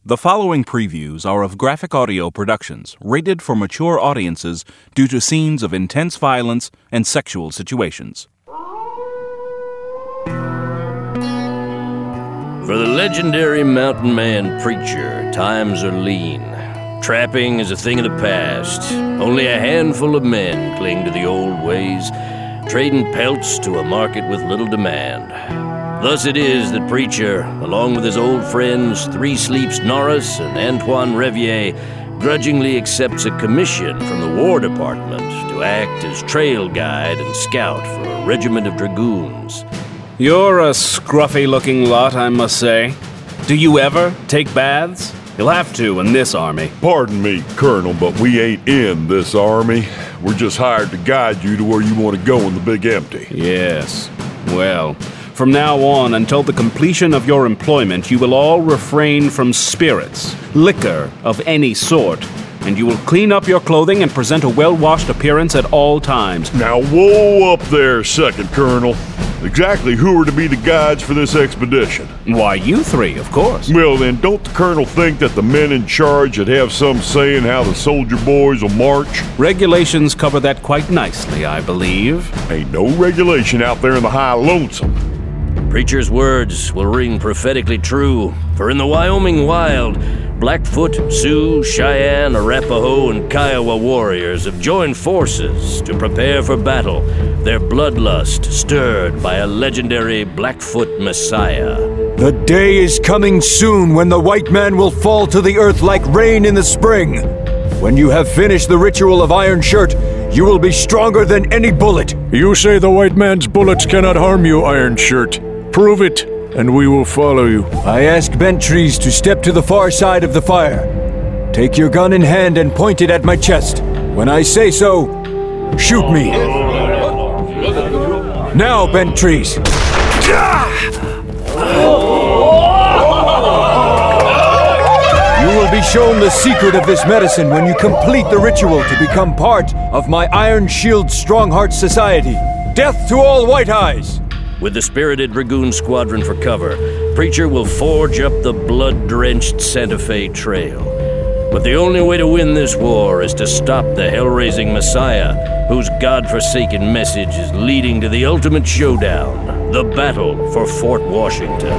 The following previews are of Graphic Audio Productions, rated for mature audiences due to scenes of intense violence and sexual situations. For the legendary mountain man Preacher, times are lean. Trapping is a thing of the past. Only a handful of men cling to the old ways, trading pelts to a market with little demand. Thus it is that Preacher, along with his old friends Three Sleeps Norris and Antoine Revier, grudgingly accepts a commission from the War Department to act as trail guide and scout for a regiment of dragoons. You're a scruffy-looking lot, I must say. Do you ever take baths? You'll have to in this army. Pardon me, Colonel, but we ain't in this army. We're just hired to guide you to where you want to go in the big empty. Yes. Well, from now on until the completion of your employment, you will all refrain from spirits, liquor of any sort, and you will clean up your clothing and present a well-washed appearance at all times. Now, whoa up there, Second Colonel. Exactly who are to be the guides for this expedition? Why, you three, of course. Well, then, don't the Colonel think that the men in charge should have some say in how the soldier boys will march? Regulations cover that quite nicely, I believe. Ain't no regulation out there in the high lonesome. Preacher's words will ring prophetically true, for in the Wyoming wild, Blackfoot, Sioux, Cheyenne, Arapaho, and Kiowa warriors have joined forces to prepare for battle, their bloodlust stirred by a legendary Blackfoot Messiah. The day is coming soon when the white man will fall to the earth like rain in the spring. When you have finished the ritual of Iron Shirt, you will be stronger than any bullet. You say the white man's bullets cannot harm you, Iron Shirt. Prove it, and we will follow you. I ask Benttrees to step to the far side of the fire. Take your gun in hand and point it at my chest. When I say so, shoot me. Now, Benttrees. You will be shown the secret of this medicine when you complete the ritual to become part of my Iron Shield Strongheart Society. Death to all white eyes! With the spirited Dragoon Squadron for cover, Preacher will forge up the blood-drenched Santa Fe Trail. But the only way to win this war is to stop the hell-raising Messiah, whose God-forsaken message is leading to the ultimate showdown, the battle for Fort Washington.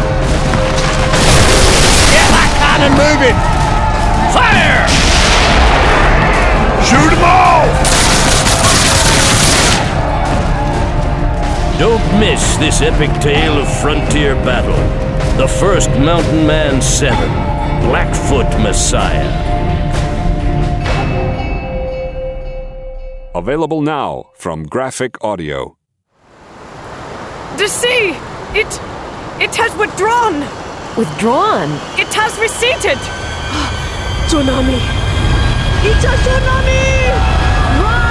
Get that cannon moving! Fire! Shoot them all! Don't miss this epic tale of frontier battle. The first Mountain Man 7, Blackfoot Messiah. Available now from Graphic Audio. The sea! It has withdrawn! Withdrawn? It has receded! Tsunami! It's a tsunami! Run!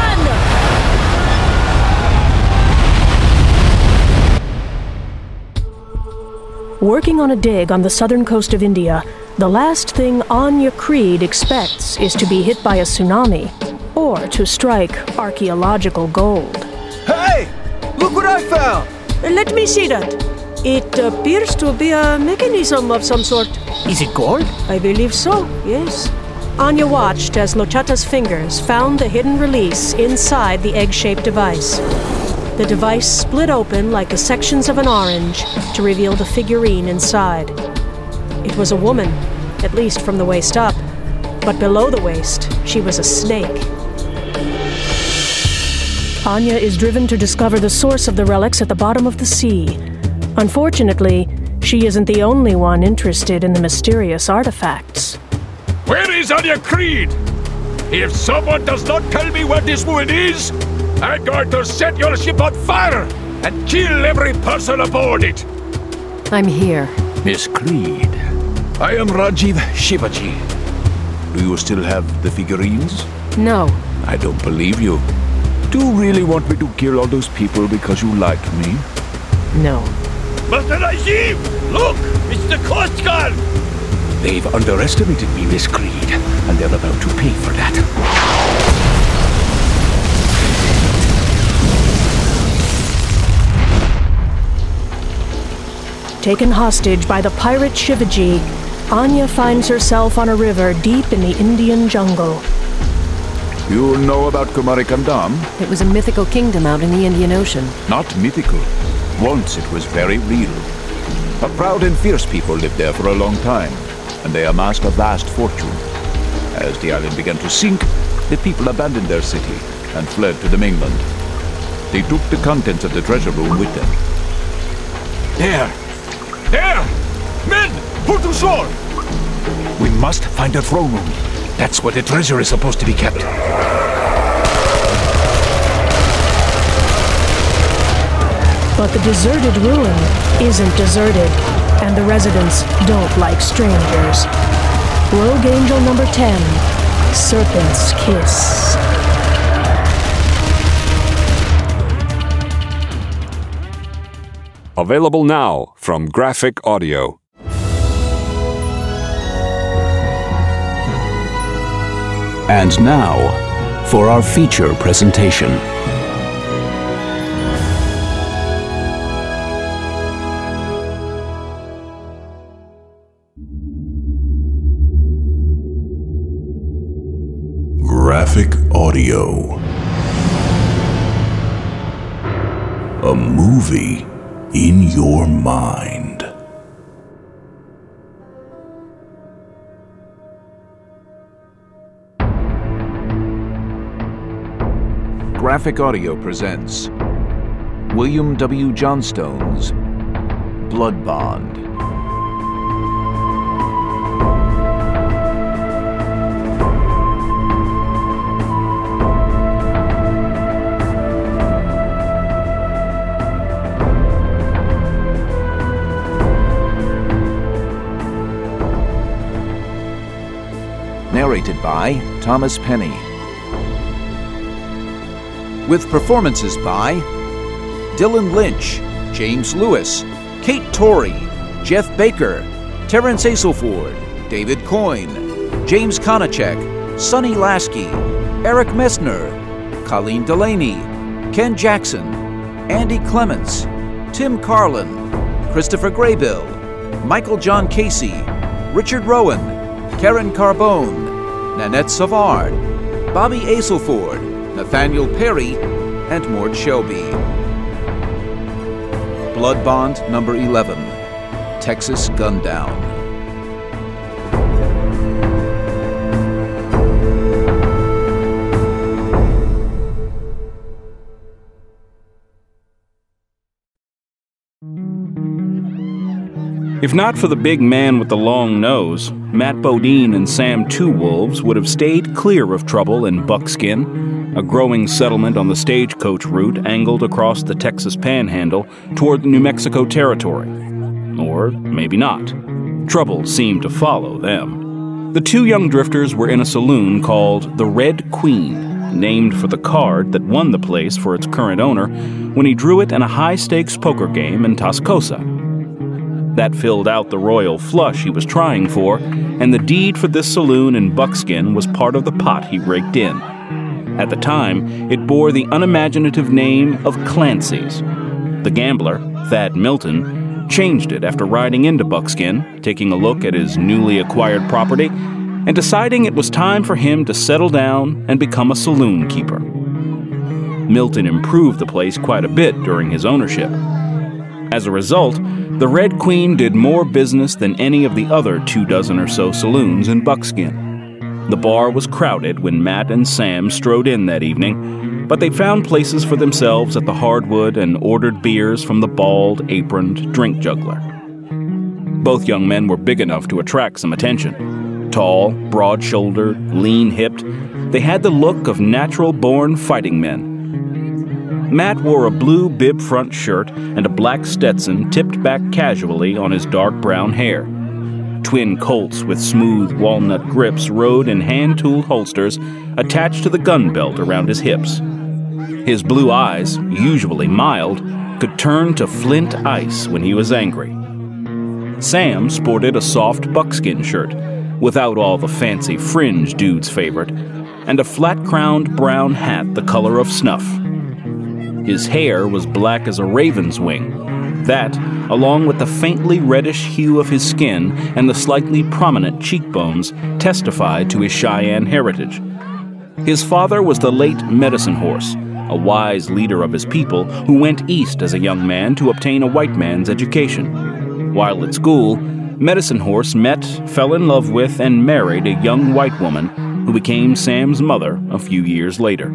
Working on a dig on the southern coast of India, the last thing Anya Creed expects is to be hit by a tsunami, or to strike archaeological gold. Hey! Look what I found! Let me see that. It appears to be a mechanism of some sort. Is it gold? I believe so, yes. Anya watched as Lochata's fingers found the hidden release inside the egg-shaped device. The device split open like the sections of an orange to reveal the figurine inside. It was a woman, at least from the waist up, but below the waist, she was a snake. Anya is driven to discover the source of the relics at the bottom of the sea. Unfortunately, she isn't the only one interested in the mysterious artifacts. Where is Anya Creed? If someone does not tell me where this woman is, I'm going to set your ship on fire and kill every person aboard it. I'm here. Miss Creed, I am Rajiv Shivaji. Do you still have the figurines? No. I don't believe you. Do you really want me to kill all those people because you like me? No. Master Rajiv, look! It's the Coast Guard! They've underestimated me, Miss Creed, and they're about to pay for that. Taken hostage by the pirate Shivaji, Anya finds herself on a river deep in the Indian jungle. You know about Kumarikandam? It was a mythical kingdom out in the Indian Ocean. Not mythical. Once it was very real. A proud and fierce people lived there for a long time, and they amassed a vast fortune. As the island began to sink, the people abandoned their city and fled to the mainland. They took the contents of the treasure room with them. There! There! Men! Pull to shore! We must find a throne room. That's where the treasure is supposed to be kept. But the deserted ruin isn't deserted, and the residents don't like strangers. Rogue Angel number 10, Serpent's Kiss. Available now from Graphic Audio. And now, for our feature presentation. Graphic Audio. A movie in your mind. Graphic Audio presents William W. Johnstone's Blood Bond. Narrated by Thomas Penny. With performances by Dylan Lynch, James Lewis, Kate Torrey, Jeff Baker, Terrence Aselford, David Coyne, James Konachek, Sonny Lasky, Eric Messner, Colleen Delaney, Ken Jackson, Andy Clements, Tim Carlin, Christopher Graybill, Michael John Casey, Richard Rowan, Karen Carbone, Nanette Savard, Bobby Aselford, Nathaniel Perry, and Mort Shelby. Blood Bond number 11, Texas Gundown. If not for the big man with the long nose, Matt Bodine and Sam Two Wolves would have stayed clear of trouble in Buckskin, a growing settlement on the stagecoach route angled across the Texas Panhandle toward New Mexico territory. Or maybe not. Trouble seemed to follow them. The two young drifters were in a saloon called the Red Queen, named for the card that won the place for its current owner when he drew it in a high-stakes poker game in Tascosa. That filled out the royal flush he was trying for, and the deed for this saloon in Buckskin was part of the pot he raked in. At the time, it bore the unimaginative name of Clancy's. The gambler, Thad Milton, changed it after riding into Buckskin, taking a look at his newly acquired property, and deciding it was time for him to settle down and become a saloon keeper. Milton improved the place quite a bit during his ownership. As a result, the Red Queen did more business than any of the other 24 or so saloons in Buckskin. The bar was crowded when Matt and Sam strode in that evening, but they found places for themselves at the hardwood and ordered beers from the bald, aproned drink juggler. Both young men were big enough to attract some attention. Tall, broad-shouldered, lean-hipped, they had the look of natural-born fighting men. Matt wore a blue bib front shirt and a black Stetson tipped back casually on his dark brown hair. Twin Colts with smooth walnut grips rode in hand-tooled holsters attached to the gun belt around his hips. His blue eyes, usually mild, could turn to flint ice when he was angry. Sam sported a soft buckskin shirt, without all the fancy fringe dude's favorite, and a flat-crowned brown hat the color of snuff. His hair was black as a raven's wing. That, along with the faintly reddish hue of his skin and the slightly prominent cheekbones, testified to his Cheyenne heritage. His father was the late Medicine Horse, a wise leader of his people who went east as a young man to obtain a white man's education. While at school, Medicine Horse met, fell in love with, and married a young white woman who became Sam's mother a few years later.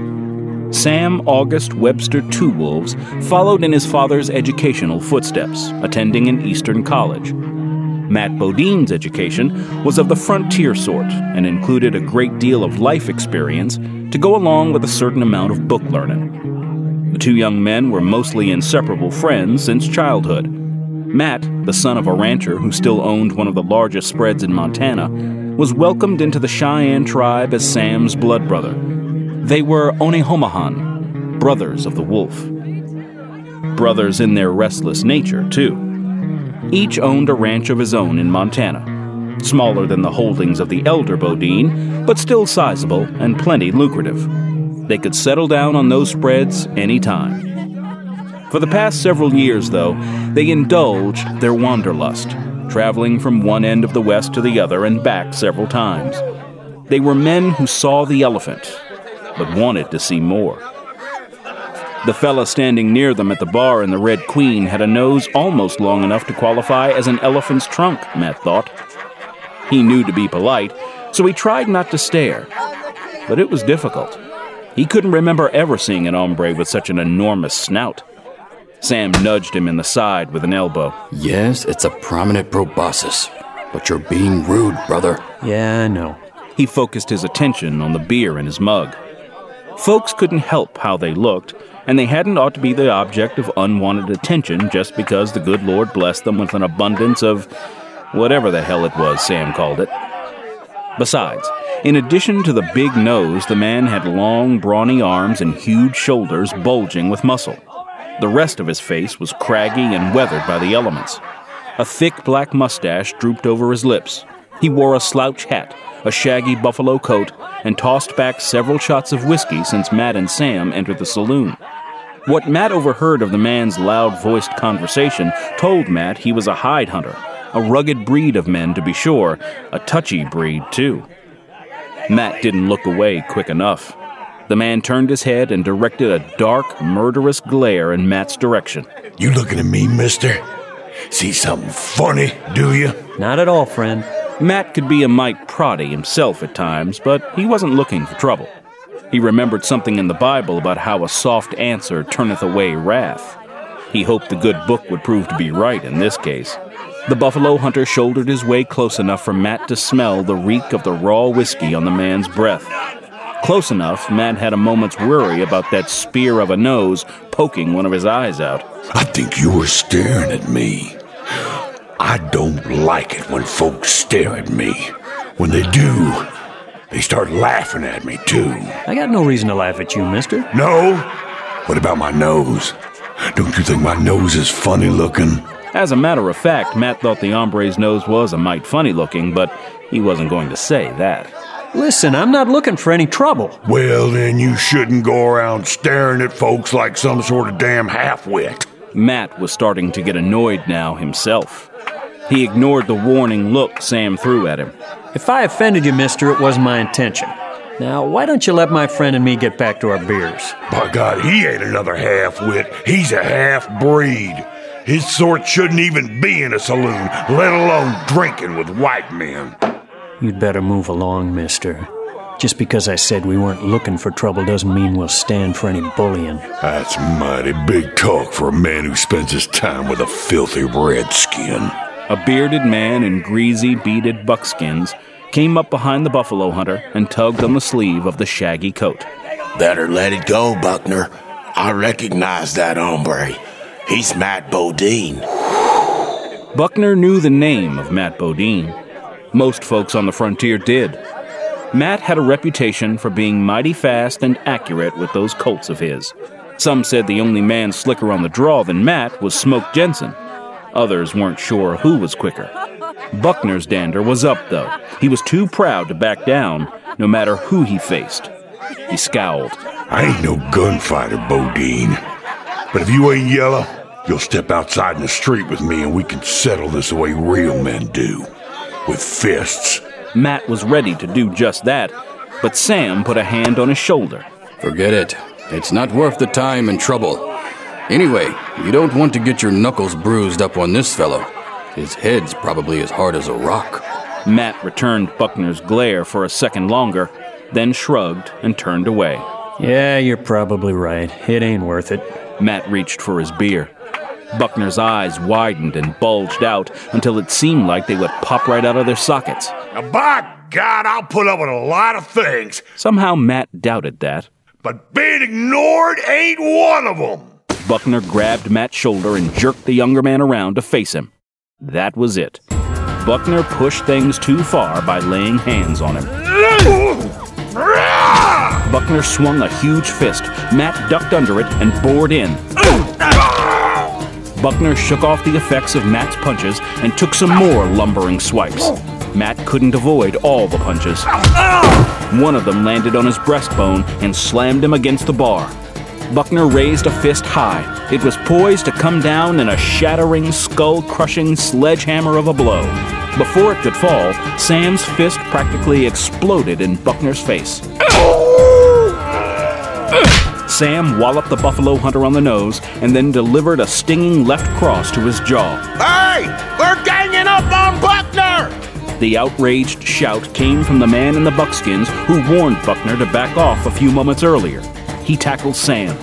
Sam August Webster Two Wolves followed in his father's educational footsteps, attending an Eastern college. Matt Bodine's education was of the frontier sort and included a great deal of life experience to go along with a certain amount of book learning. The two young men were mostly inseparable friends since childhood. Matt, the son of a rancher who still owned one of the largest spreads in Montana, was welcomed into the Cheyenne tribe as Sam's blood brother. They were Onehomahan, brothers of the wolf. Brothers in their restless nature, too. Each owned a ranch of his own in Montana, smaller than the holdings of the elder Bodine, but still sizable and plenty lucrative. They could settle down on those spreads any time. For the past several years, though, they indulged their wanderlust, traveling from one end of the West to the other and back several times. They were men who saw the elephant, but wanted to see more. The fella standing near them at the bar in the Red Queen had a nose almost long enough to qualify as an elephant's trunk, Matt thought. He knew to be polite, so he tried not to stare. But it was difficult. He couldn't remember ever seeing an hombre with such an enormous snout. Sam nudged him in the side with an elbow. Yes, it's a prominent proboscis, but you're being rude, brother. Yeah, I know. He focused his attention on the beer in his mug. Folks couldn't help how they looked, and they hadn't ought to be the object of unwanted attention just because the good Lord blessed them with an abundance of whatever the hell it was Sam called it. Besides, in addition to the big nose, the man had long, brawny arms and huge shoulders bulging with muscle. The rest of his face was craggy and weathered by the elements. A thick black mustache drooped over his lips. He wore a slouch hat, a shaggy buffalo coat, and tossed back several shots of whiskey since Matt and Sam entered the saloon. What Matt overheard of the man's loud-voiced conversation told Matt he was a hide hunter, a rugged breed of men to be sure, a touchy breed too. Matt didn't look away quick enough. The man turned his head and directed a dark, murderous glare in Matt's direction. You looking at me, mister? See something funny, do you? Not at all, friend. Matt could be a mite proddy himself at times, but he wasn't looking for trouble. He remembered something in the Bible about how a soft answer turneth away wrath. He hoped the good book would prove to be right in this case. The buffalo hunter shouldered his way close enough for Matt to smell the reek of the raw whiskey on the man's breath. Close enough, Matt had a moment's worry about that spear of a nose poking one of his eyes out. I think you were staring at me. I don't like it when folks stare at me. When they do, they start laughing at me, too. I got no reason to laugh at you, mister. No? What about my nose? Don't you think my nose is funny looking? As a matter of fact, Matt thought the hombre's nose was a mite funny looking, but he wasn't going to say that. Listen, I'm not looking for any trouble. Well, then you shouldn't go around staring at folks like some sort of damn half-wit. Matt was starting to get annoyed now himself. He ignored the warning look Sam threw at him. If I offended you, mister, it wasn't my intention. Now, why don't you let my friend and me get back to our beers? By God, he ain't another half-wit. He's a half-breed. His sort shouldn't even be in a saloon, let alone drinking with white men. You'd better move along, mister. Just because I said we weren't looking for trouble doesn't mean we'll stand for any bullying. That's mighty big talk for a man who spends his time with a filthy redskin. A bearded man in greasy, beaded buckskins came up behind the buffalo hunter and tugged on the sleeve of the shaggy coat. Better let it go, Buckner. I recognize that hombre. He's Matt Bodine. Buckner knew the name of Matt Bodine. Most folks on the frontier did. Matt had a reputation for being mighty fast and accurate with those colts of his. Some said the only man slicker on the draw than Matt was Smoke Jensen. Others weren't sure who was quicker. Buckner's dander was up, though. He was too proud to back down, no matter who he faced. He scowled. I ain't no gunfighter, Bodine. But if you ain't yellow, you'll step outside in the street with me and we can settle this the way real men do. With fists. Matt was ready to do just that, but Sam put a hand on his shoulder. Forget it. It's not worth the time and trouble. Anyway, you don't want to get your knuckles bruised up on this fellow. His head's probably as hard as a rock. Matt returned Buckner's glare for a second longer, then shrugged and turned away. Yeah, you're probably right. It ain't worth it. Matt reached for his beer. Buckner's eyes widened and bulged out until it seemed like they would pop right out of their sockets. Now, by God, I'll put up with a lot of things. Somehow Matt doubted that. But being ignored ain't one of them. Buckner grabbed Matt's shoulder and jerked the younger man around to face him. That was it. Buckner pushed things too far by laying hands on him. Buckner swung a huge fist. Matt ducked under it and bored in. Buckner shook off the effects of Matt's punches and took some more lumbering swipes. Matt couldn't avoid all the punches. One of them landed on his breastbone and slammed him against the bar. Buckner raised a fist high. It was poised to come down in a shattering, skull-crushing sledgehammer of a blow. Before it could fall, Sam's fist practically exploded in Buckner's face. Sam walloped the buffalo hunter on the nose and then delivered a stinging left cross to his jaw. Hey! We're ganging up on Buckner! The outraged shout came from the man in the buckskins who warned Buckner to back off a few moments earlier. He tackled Sam.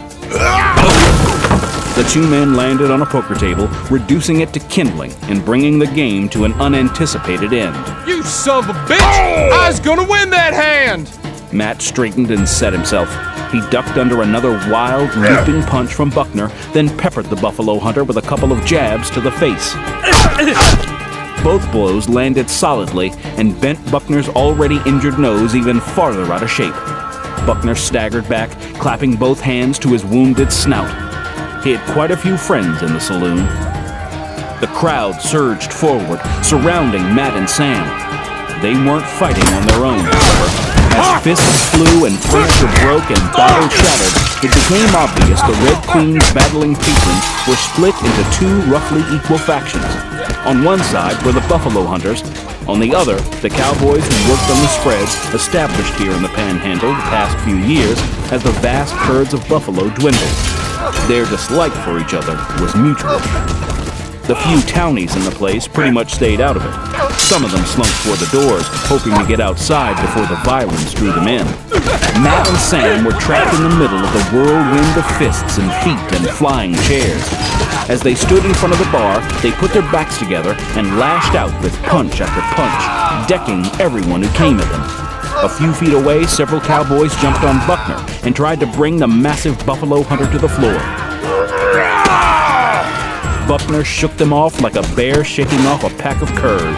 The two men landed on a poker table, reducing it to kindling and bringing the game to an unanticipated end. You son of a bitch! I was gonna win that hand! Matt straightened and set himself. He ducked under another wild, leaping punch from Buckner, then peppered the buffalo hunter with a couple of jabs to the face. Both blows landed solidly and bent Buckner's already injured nose even farther out of shape. Buckner staggered back, clapping both hands to his wounded snout. He had quite a few friends in the saloon. The crowd surged forward, surrounding Matt and Sam. They weren't fighting on their own, however. As fists flew and furniture broke and bottles shattered, it became obvious the Red Queen's battling patrons were split into two roughly equal factions. On one side were the buffalo hunters. On the other, the cowboys who worked on the spreads established here in the Panhandle the past few years as the vast herds of buffalo dwindled. Their dislike for each other was mutual. The few townies in the place pretty much stayed out of it. Some of them slunk toward the doors, hoping to get outside before the violence drew them in. Matt and Sam were trapped in the middle of the whirlwind of fists and feet and flying chairs. As they stood in front of the bar, they put their backs together and lashed out with punch after punch, decking everyone who came at them. A few feet away, several cowboys jumped on Buckner and tried to bring the massive buffalo hunter to the floor. Buckner shook them off like a bear shaking off a pack of curs.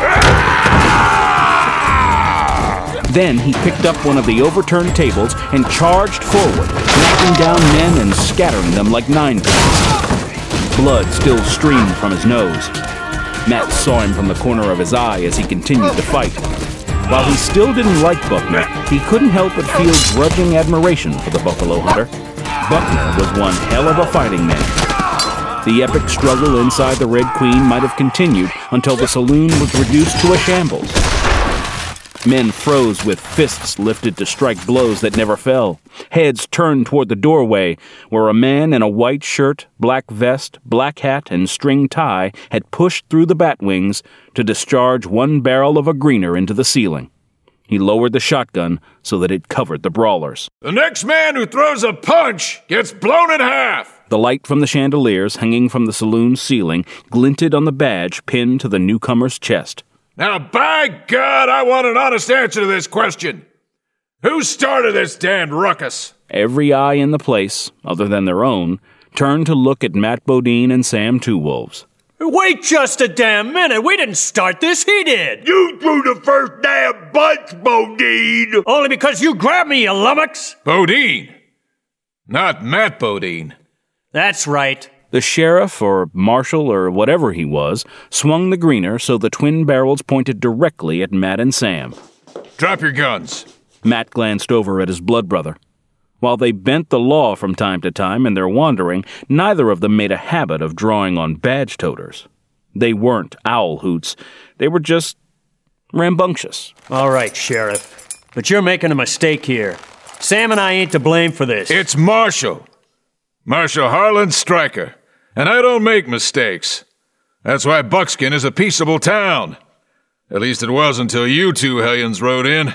Then he picked up one of the overturned tables and charged forward, knocking down men and scattering them like ninepins. Blood still streamed from his nose. Matt saw him from the corner of his eye as he continued to fight. While he still didn't like Buckner, he couldn't help but feel grudging admiration for the buffalo hunter. Buckner was one hell of a fighting man. The epic struggle inside the Red Queen might have continued until the saloon was reduced to a shambles. Men froze with fists lifted to strike blows that never fell. Heads turned toward the doorway, where a man in a white shirt, black vest, black hat, and string tie had pushed through the bat wings to discharge one barrel of a greener into the ceiling. He lowered the shotgun so that it covered the brawlers. The next man who throws a punch gets blown in half! The light from the chandeliers hanging from the saloon ceiling glinted on the badge pinned to the newcomer's chest. Now, by God, I want an honest answer to this question. Who started this damned ruckus? Every eye in the place, other than their own, turned to look at Matt Bodine and Sam Two Wolves. Wait just a damn minute. We didn't start this. He did. You threw the first damn punch, Bodine. Only because you grabbed me, you lummox. Bodine. Not Matt Bodine. That's right. The sheriff, or marshal, or whatever he was, swung the greener so the twin barrels pointed directly at Matt and Sam. Drop your guns. Matt glanced over at his blood brother. While they bent the law from time to time in their wandering, neither of them made a habit of drawing on badge-toters. They weren't owl hoots. They were just rambunctious. All right, Sheriff. But you're making a mistake here. Sam and I ain't to blame for this. It's Marshall. Marshall Harlan Stryker. And I don't make mistakes. That's why Buckskin is a peaceable town. At least it was until you two hellions rode in.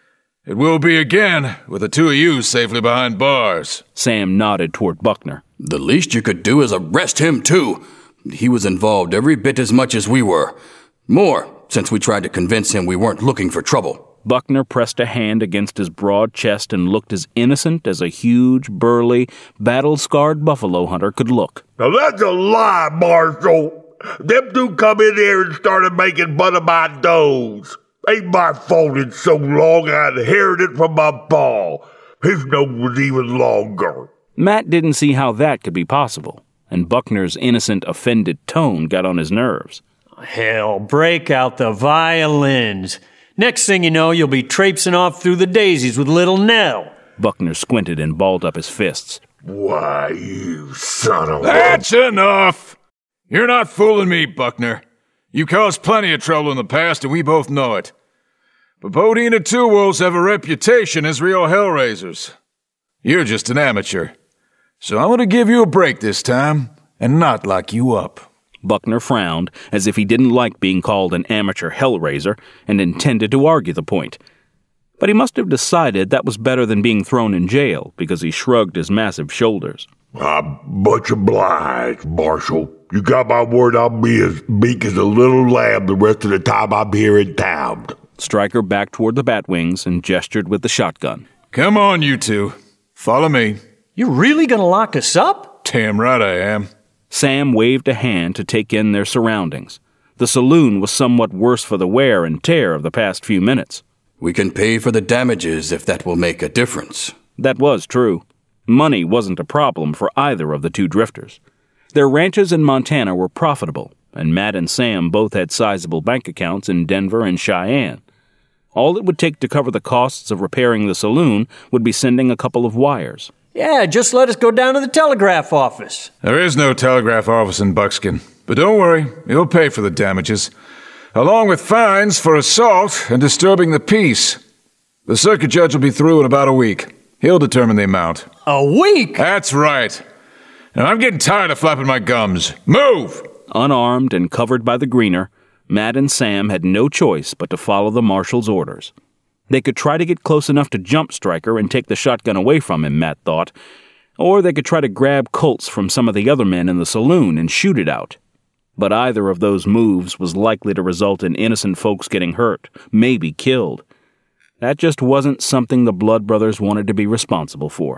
It will be again, with the two of you safely behind bars. Sam nodded toward Buckner. The least you could do is arrest him, too. He was involved every bit as much as we were. More, since we tried to convince him we weren't looking for trouble. Buckner pressed a hand against his broad chest and looked as innocent as a huge, burly, battle-scarred buffalo hunter could look. Now that's a lie, Marshal. Them two come in here and started making fun of my nose. Ain't my fault it's so long. I inherited it from my pa. His nose was even longer. Matt didn't see how that could be possible, and Buckner's innocent, offended tone got on his nerves. Hell, break out the violins. Next thing you know, you'll be traipsing off through the daisies with little Nell. Buckner squinted and balled up his fists. Why, you son of a... That's enough! You're not fooling me, Buckner. You caused plenty of trouble in the past, and we both know it. But Bodine and Two Wolves have a reputation as real hellraisers. You're just an amateur. So I'm going to give you a break this time, and not lock you up. Buckner frowned, as if he didn't like being called an amateur hellraiser, and intended to argue the point. But he must have decided that was better than being thrown in jail, because he shrugged his massive shoulders. I'm much obliged, Marshal. You got my word I'll be as meek as a little lamb the rest of the time I'm here in town. Stryker backed toward the Batwings and gestured with the shotgun. Come on, you two. Follow me. You really gonna lock us up? Damn right I am. Sam waved a hand to take in their surroundings. The saloon was somewhat worse for the wear and tear of the past few minutes. We can pay for the damages if that will make a difference. That was true. Money wasn't a problem for either of the two drifters. Their ranches in Montana were profitable, and Matt and Sam both had sizable bank accounts in Denver and Cheyenne. All it would take to cover the costs of repairing the saloon would be sending a couple of wires. Yeah, just let us go down to the telegraph office. There is no telegraph office in Buckskin, but don't worry, you'll pay for the damages, along with fines for assault and disturbing the peace. The circuit judge will be through in about a week. He'll determine the amount. A week? That's right. And I'm getting tired of flapping my gums. Move! Unarmed and covered by the greener, Matt and Sam had no choice but to follow the marshal's orders. They could try to get close enough to jump Stryker and take the shotgun away from him, Matt thought. Or they could try to grab Colts from some of the other men in the saloon and shoot it out. But either of those moves was likely to result in innocent folks getting hurt, maybe killed. That just wasn't something the Blood Brothers wanted to be responsible for.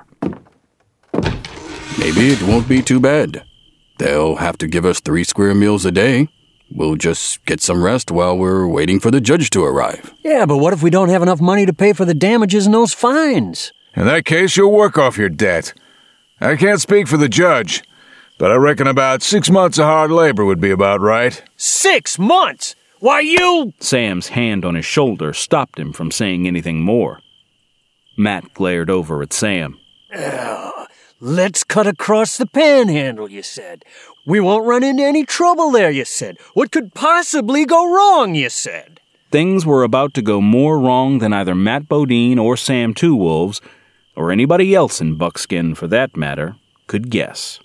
Maybe it won't be too bad. They'll have to give us 3 square meals a day. We'll just get some rest while we're waiting for the judge to arrive. Yeah, but what if we don't have enough money to pay for the damages and those fines? In that case, you'll work off your debt. I can't speak for the judge, but I reckon about 6 months of hard labor would be about right. 6 months? Why, you... Sam's hand on his shoulder stopped him from saying anything more. Matt glared over at Sam. Let's cut across the panhandle, you said. We won't run into any trouble there, you said. What could possibly go wrong, you said? Things were about to go more wrong than either Matt Bodine or Sam Two Wolves, or anybody else in Buckskin, for that matter, could guess.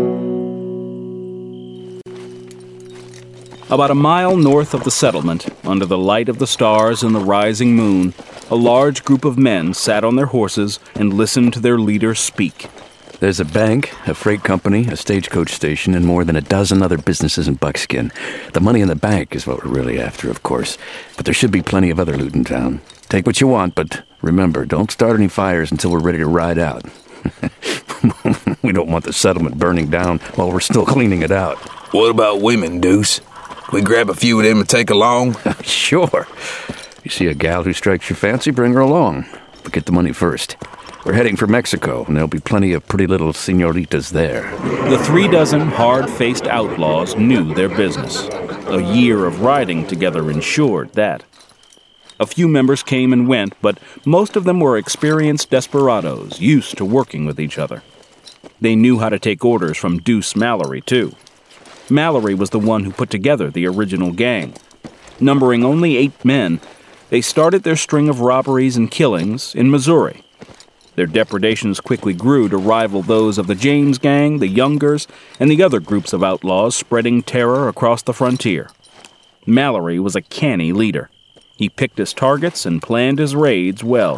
About a mile north of the settlement, under the light of the stars and the rising moon, a large group of men sat on their horses and listened to their leader speak. There's a bank, a freight company, a stagecoach station, and more than a dozen other businesses in Buckskin. The money in the bank is what we're really after, of course, but there should be plenty of other loot in town. Take what you want, but remember, don't start any fires until we're ready to ride out. We don't want the settlement burning down while we're still cleaning it out. What about women, Deuce? We grab a few of them and take along? Sure. You see a gal who strikes your fancy, bring her along. But get the money first. We're heading for Mexico, and there'll be plenty of pretty little senoritas there. The 36 hard-faced outlaws knew their business. A year of riding together ensured that. A few members came and went, but most of them were experienced desperados, used to working with each other. They knew how to take orders from Deuce Mallory, too. Mallory was the one who put together the original gang. Numbering only 8 men, they started their string of robberies and killings in Missouri. Their depredations quickly grew to rival those of the James Gang, the Youngers, and the other groups of outlaws spreading terror across the frontier. Mallory was a canny leader. He picked his targets and planned his raids well.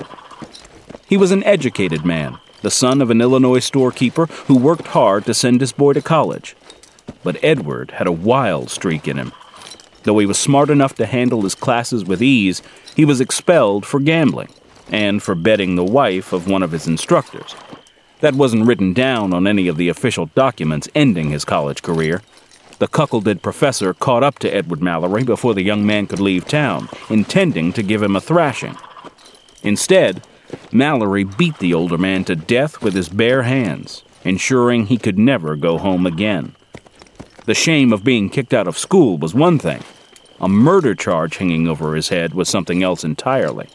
He was an educated man, the son of an Illinois storekeeper who worked hard to send his boy to college. But Edward had a wild streak in him. Though he was smart enough to handle his classes with ease, he was expelled for gambling and for betting the wife of one of his instructors. That wasn't written down on any of the official documents ending his college career. The cuckolded professor caught up to Edward Mallory before the young man could leave town, intending to give him a thrashing. Instead, Mallory beat the older man to death with his bare hands, ensuring he could never go home again. The shame of being kicked out of school was one thing. A murder charge hanging over his head was something else entirely.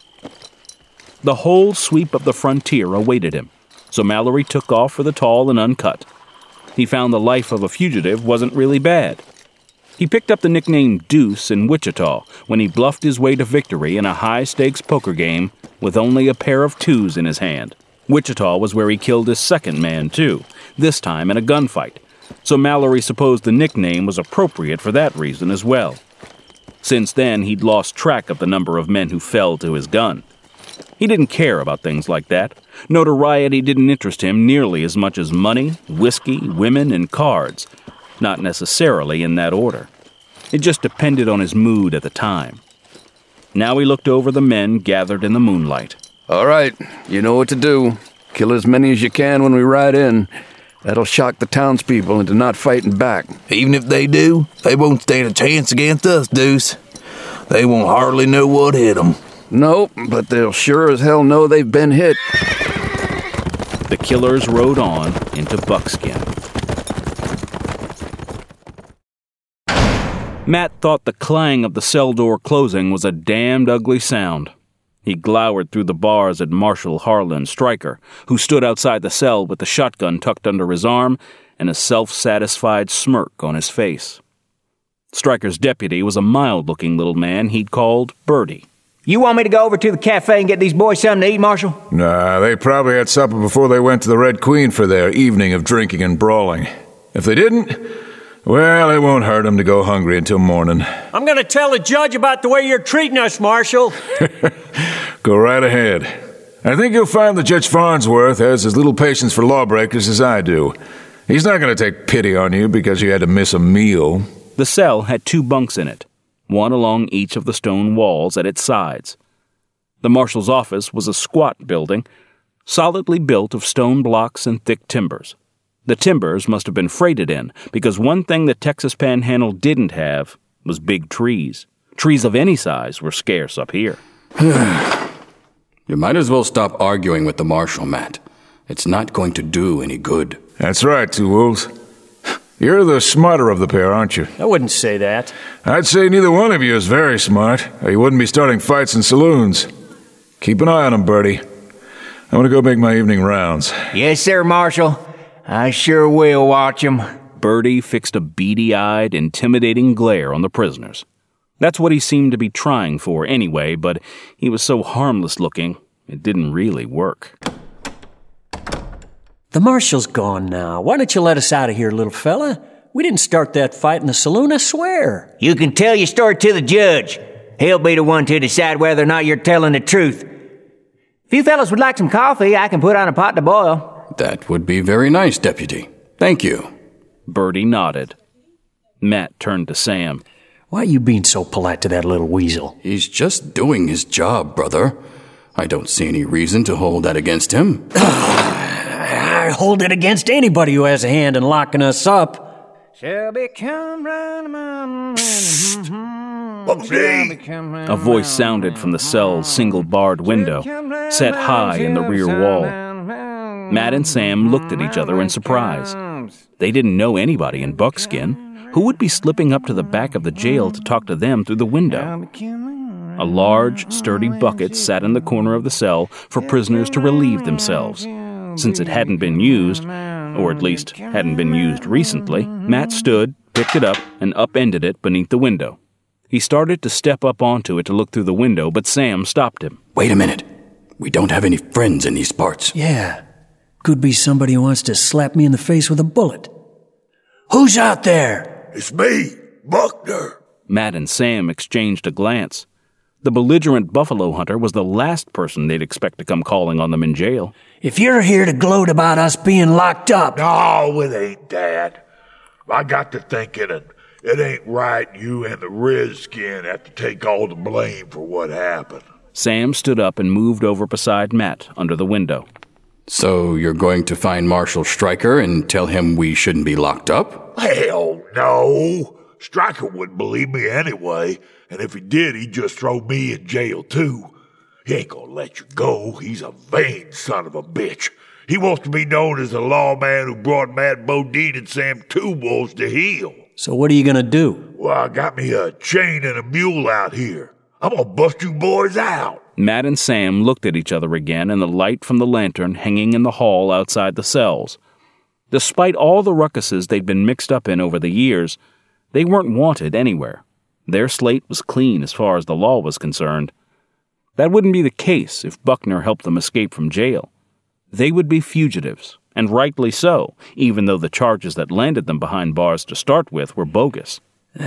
The whole sweep of the frontier awaited him, so Mallory took off for the Tall and Uncut. He found the life of a fugitive wasn't really bad. He picked up the nickname Deuce in Wichita when he bluffed his way to victory in a high-stakes poker game with only a pair of 2s in his hand. Wichita was where he killed his second man, too, this time in a gunfight, so Mallory supposed the nickname was appropriate for that reason as well. Since then, he'd lost track of the number of men who fell to his gun. He didn't care about things like that. Notoriety didn't interest him nearly as much as money, whiskey, women, and cards. Not necessarily in that order. It just depended on his mood at the time. Now he looked over the men gathered in the moonlight. All right, you know what to do. Kill as many as you can when we ride in. That'll shock the townspeople into not fighting back. Even if they do, they won't stand a chance against us, Deuce. They won't hardly know what hit them. Nope, but they'll sure as hell know they've been hit. The killers rode on into Buckskin. Matt thought the clang of the cell door closing was a damned ugly sound. He glowered through the bars at Marshal Harlan Stryker, who stood outside the cell with the shotgun tucked under his arm and a self-satisfied smirk on his face. Stryker's deputy was a mild-looking little man he'd called Birdie. You want me to go over to the cafe and get these boys something to eat, Marshal? Nah, they probably had supper before they went to the Red Queen for their evening of drinking and brawling. If they didn't, well, it won't hurt them to go hungry until morning. I'm going to tell the judge about the way you're treating us, Marshal. Go right ahead. I think you'll find that Judge Farnsworth has as little patience for lawbreakers as I do. He's not going to take pity on you because you had to miss a meal. The cell had 2 bunks in it, one along each of the stone walls at its sides. The marshal's office was a squat building, solidly built of stone blocks and thick timbers. The timbers must have been freighted in, because one thing the Texas Panhandle didn't have was big trees. Trees of any size were scarce up here. You might as well stop arguing with the marshal, Matt. It's not going to do any good. That's right, Two Wolves. You're the smarter of the pair, aren't you? I wouldn't say that. I'd say neither one of you is very smart, or you wouldn't be starting fights in saloons. Keep an eye on them, Birdie. I want to go make my evening rounds. Yes, sir, Marshal. I sure will watch them. Birdie fixed a beady-eyed, intimidating glare on the prisoners. That's what he seemed to be trying for anyway, but he was so harmless-looking, it didn't really work. The marshal's gone now. Why don't you let us out of here, little fella? We didn't start that fight in the saloon, I swear. You can tell your story to the judge. He'll be the one to decide whether or not you're telling the truth. If you fellas would like some coffee, I can put on a pot to boil. That would be very nice, Deputy. Thank you. Birdie nodded. Matt turned to Sam. Why are you being so polite to that little weasel? He's just doing his job, brother. I don't see any reason to hold that against him. I hold it against anybody who has a hand in locking us up. Shall become A voice sounded from the cell's single-barred window, set high in the rear wall. Matt and Sam looked at each other in surprise. They didn't know anybody in Buckskin. Who would be slipping up to the back of the jail to talk to them through the window? A large, sturdy bucket sat in the corner of the cell for prisoners to relieve themselves. Since it hadn't been used, or at least hadn't been used recently, Matt stood, picked it up, and upended it beneath the window. He started to step up onto it to look through the window, but Sam stopped him. Wait a minute. We don't have any friends in these parts. Yeah. Could be somebody who wants to slap me in the face with a bullet. Who's out there? It's me, Buckner. Matt and Sam exchanged a glance. The belligerent buffalo hunter was the last person they'd expect to come calling on them in jail. If you're here to gloat about us being locked up... No, it ain't that. I got to thinking it ain't right you and the Redskin have to take all the blame for what happened. Sam stood up and moved over beside Matt under the window. So you're going to find Marshal Stryker and tell him we shouldn't be locked up? Hell no. Stryker wouldn't believe me anyway, and if he did, he'd just throw me in jail too. He ain't gonna let you go. He's a vain son of a bitch. He wants to be known as the lawman who brought Matt Bodine and Sam Two Wolves to heel. So what are you gonna do? Well, I got me a chain and a mule out here. I'm gonna bust you boys out. Matt and Sam looked at each other again in the light from the lantern hanging in the hall outside the cells. Despite all the ruckuses they'd been mixed up in over the years, they weren't wanted anywhere. Their slate was clean as far as the law was concerned. That wouldn't be the case if Buckner helped them escape from jail. They would be fugitives, and rightly so, even though the charges that landed them behind bars to start with were bogus.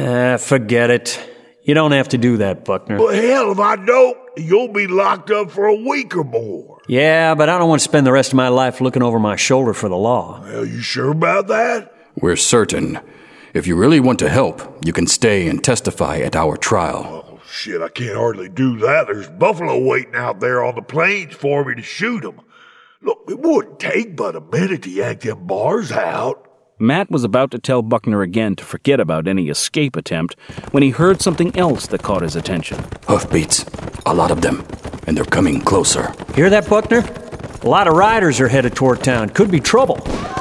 Forget it. You don't have to do that, Buckner. Well, hell, if I don't, you'll be locked up for a week or more. Yeah, but I don't want to spend the rest of my life looking over my shoulder for the law. Well, you sure about that? We're certain. If you really want to help, you can stay and testify at our trial. Oh, shit, I can't hardly do that. There's buffalo waiting out there on the plains for me to shoot them. Look, it wouldn't take but a minute to yank them bars out. Matt was about to tell Buckner again to forget about any escape attempt when he heard something else that caught his attention. Hoofbeats. A lot of them. And they're coming closer. Hear that, Buckner? A lot of riders are headed toward town. Could be trouble.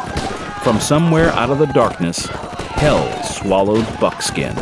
From somewhere out of the darkness, hell swallowed Buckskin.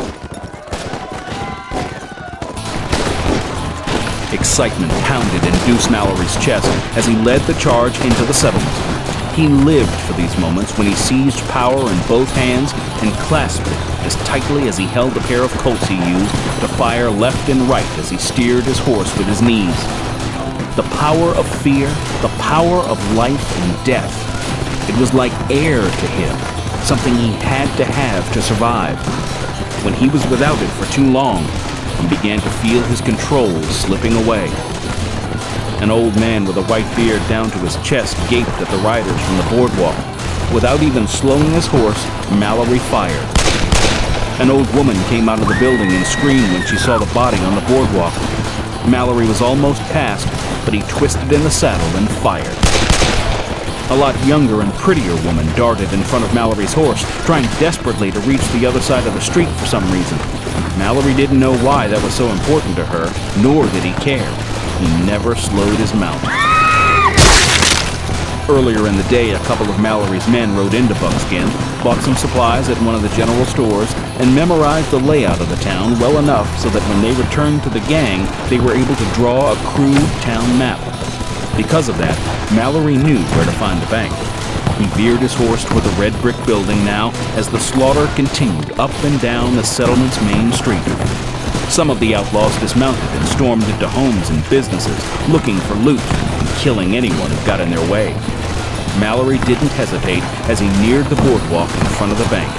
Excitement pounded in Deuce Mallory's chest as he led the charge into the settlement. He lived for these moments when he seized power in both hands and clasped it as tightly as he held the pair of Colts he used to fire left and right as he steered his horse with his knees. The power of fear, the power of life and death. It was like air to him, something he had to have to survive. When he was without it for too long, he began to feel his control slipping away. An old man with a white beard down to his chest gaped at the riders from the boardwalk. Without even slowing his horse, Mallory fired. An old woman came out of the building and screamed when she saw the body on the boardwalk. Mallory was almost past, but he twisted in the saddle and fired. A lot younger and prettier woman darted in front of Mallory's horse, trying desperately to reach the other side of the street for some reason. Mallory didn't know why that was so important to her, nor did he care. He never slowed his mount. Earlier in the day, a couple of Mallory's men rode into Buckskin, bought some supplies at one of the general stores, and memorized the layout of the town well enough so that when they returned to the gang, they were able to draw a crude town map. Because of that, Mallory knew where to find the bank. He veered his horse toward the red brick building now as the slaughter continued up and down the settlement's main street. Some of the outlaws dismounted and stormed into homes and businesses, looking for loot and killing anyone who got in their way. Mallory didn't hesitate as he neared the boardwalk in front of the bank.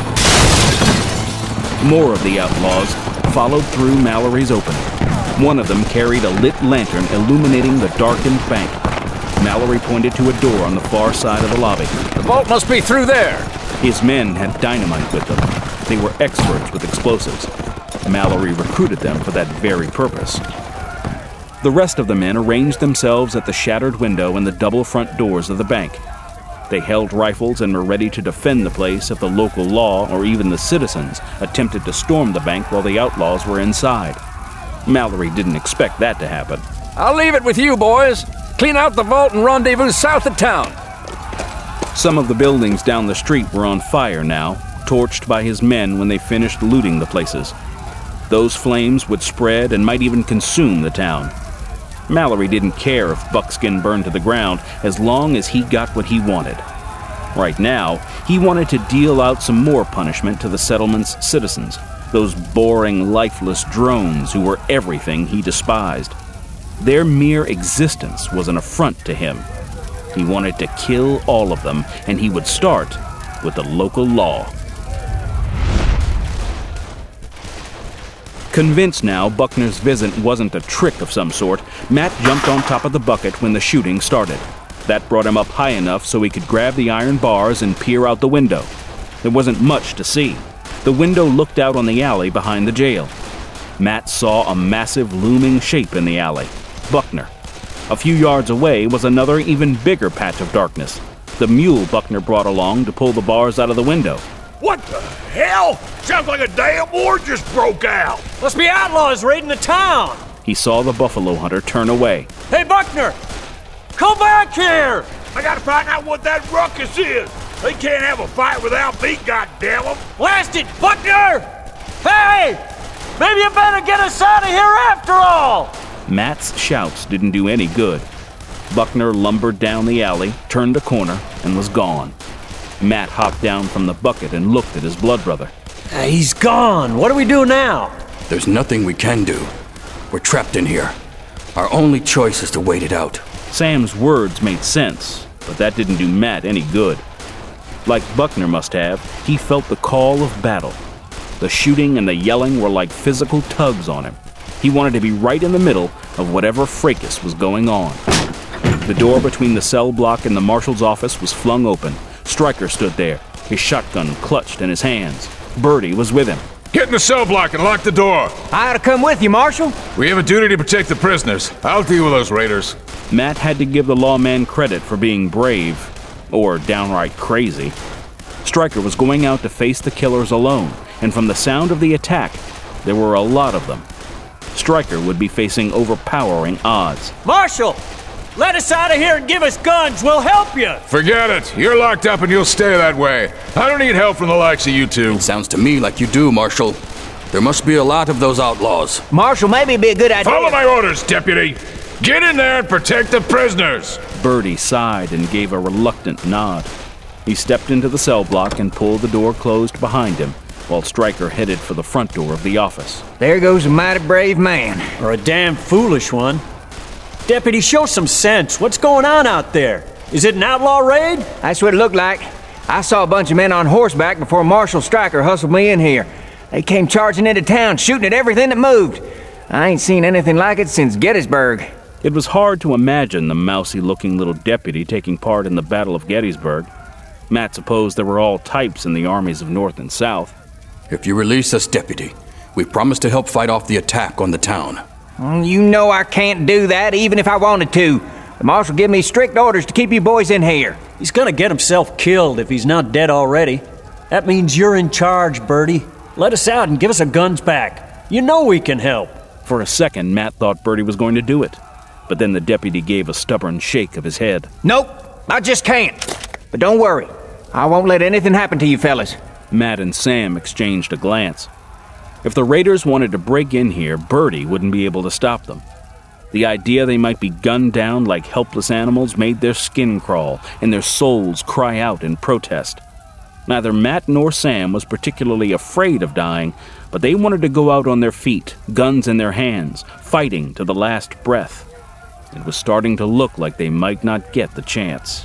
More of the outlaws followed through Mallory's opening. One of them carried a lit lantern illuminating the darkened bank. Mallory pointed to a door on the far side of the lobby. The vault must be through there. His men had dynamite with them. They were experts with explosives. Mallory recruited them for that very purpose. The rest of the men arranged themselves at the shattered window and the double front doors of the bank. They held rifles and were ready to defend the place if the local law or even the citizens attempted to storm the bank while the outlaws were inside. Mallory didn't expect that to happen. I'll leave it with you, boys. Clean out the vault and rendezvous south of town. Some of the buildings down the street were on fire now, torched by his men when they finished looting the places. Those flames would spread and might even consume the town. Mallory didn't care if Buckskin burned to the ground as long as he got what he wanted. Right now, he wanted to deal out some more punishment to the settlement's citizens, those boring, lifeless drones who were everything he despised. Their mere existence was an affront to him. He wanted to kill all of them, and he would start with the local law. Convinced now Buckner's visit wasn't a trick of some sort, Matt jumped on top of the bucket when the shooting started. That brought him up high enough so he could grab the iron bars and peer out the window. There wasn't much to see. The window looked out on the alley behind the jail. Matt saw a massive looming shape in the alley. Buckner. A few yards away was another even bigger patch of darkness. The mule Buckner brought along to pull the bars out of the window. What the hell? Sounds like a damn war just broke out. Must be outlaws raiding the town. He saw the buffalo hunter turn away. Hey, Buckner! Come back here! I gotta find out what that ruckus is. They can't have a fight without me, goddammit. Blast it, Buckner! Hey! Maybe you better get us out of here after all! Matt's shouts didn't do any good. Buckner lumbered down the alley, turned a corner, and was gone. Matt hopped down from the bucket and looked at his blood brother. He's gone. What do we do now? There's nothing we can do. We're trapped in here. Our only choice is to wait it out. Sam's words made sense, but that didn't do Matt any good. Like Buckner must have, he felt the call of battle. The shooting and the yelling were like physical tugs on him. He wanted to be right in the middle of whatever fracas was going on. The door between the cell block and the marshal's office was flung open. Stryker stood there, his shotgun clutched in his hands. Birdie was with him. Get in the cell block and lock the door. I ought to come with you, Marshal. We have a duty to protect the prisoners. I'll deal with those raiders. Matt had to give the lawman credit for being brave, or downright crazy. Stryker was going out to face the killers alone, and from the sound of the attack, there were a lot of them. Stryker would be facing overpowering odds. Marshal! Let us out of here and give us guns. We'll help you. Forget it. You're locked up and you'll stay that way. I don't need help from the likes of you two. Sounds to me like you do, Marshal. There must be a lot of those outlaws. Marshal, maybe it'd be a good idea. Follow my orders, deputy. Get in there and protect the prisoners. Birdie sighed and gave a reluctant nod. He stepped into the cell block and pulled the door closed behind him, while Stryker headed for the front door of the office. There goes a mighty brave man. Or a damn foolish one. Deputy, show some sense. What's going on out there? Is it an outlaw raid? That's what it looked like. I saw a bunch of men on horseback before Marshal Stryker hustled me in here. They came charging into town, shooting at everything that moved. I ain't seen anything like it since Gettysburg. It was hard to imagine the mousy-looking little deputy taking part in the Battle of Gettysburg. Matt supposed there were all types in the armies of North and South. If you release us, deputy, we promise to help fight off the attack on the town. You know I can't do that, even if I wanted to. The marshal gave me strict orders to keep you boys in here. He's gonna get himself killed if he's not dead already. That means you're in charge, Birdie. Let us out and give us our guns back. You know we can help. For a second, Matt thought Birdie was going to do it. But then the deputy gave a stubborn shake of his head. Nope, I just can't. But don't worry. I won't let anything happen to you fellas. Matt and Sam exchanged a glance. If the raiders wanted to break in here, Birdie wouldn't be able to stop them. The idea they might be gunned down like helpless animals made their skin crawl and their souls cry out in protest. Neither Matt nor Sam was particularly afraid of dying, but they wanted to go out on their feet, guns in their hands, fighting to the last breath. It was starting to look like they might not get the chance.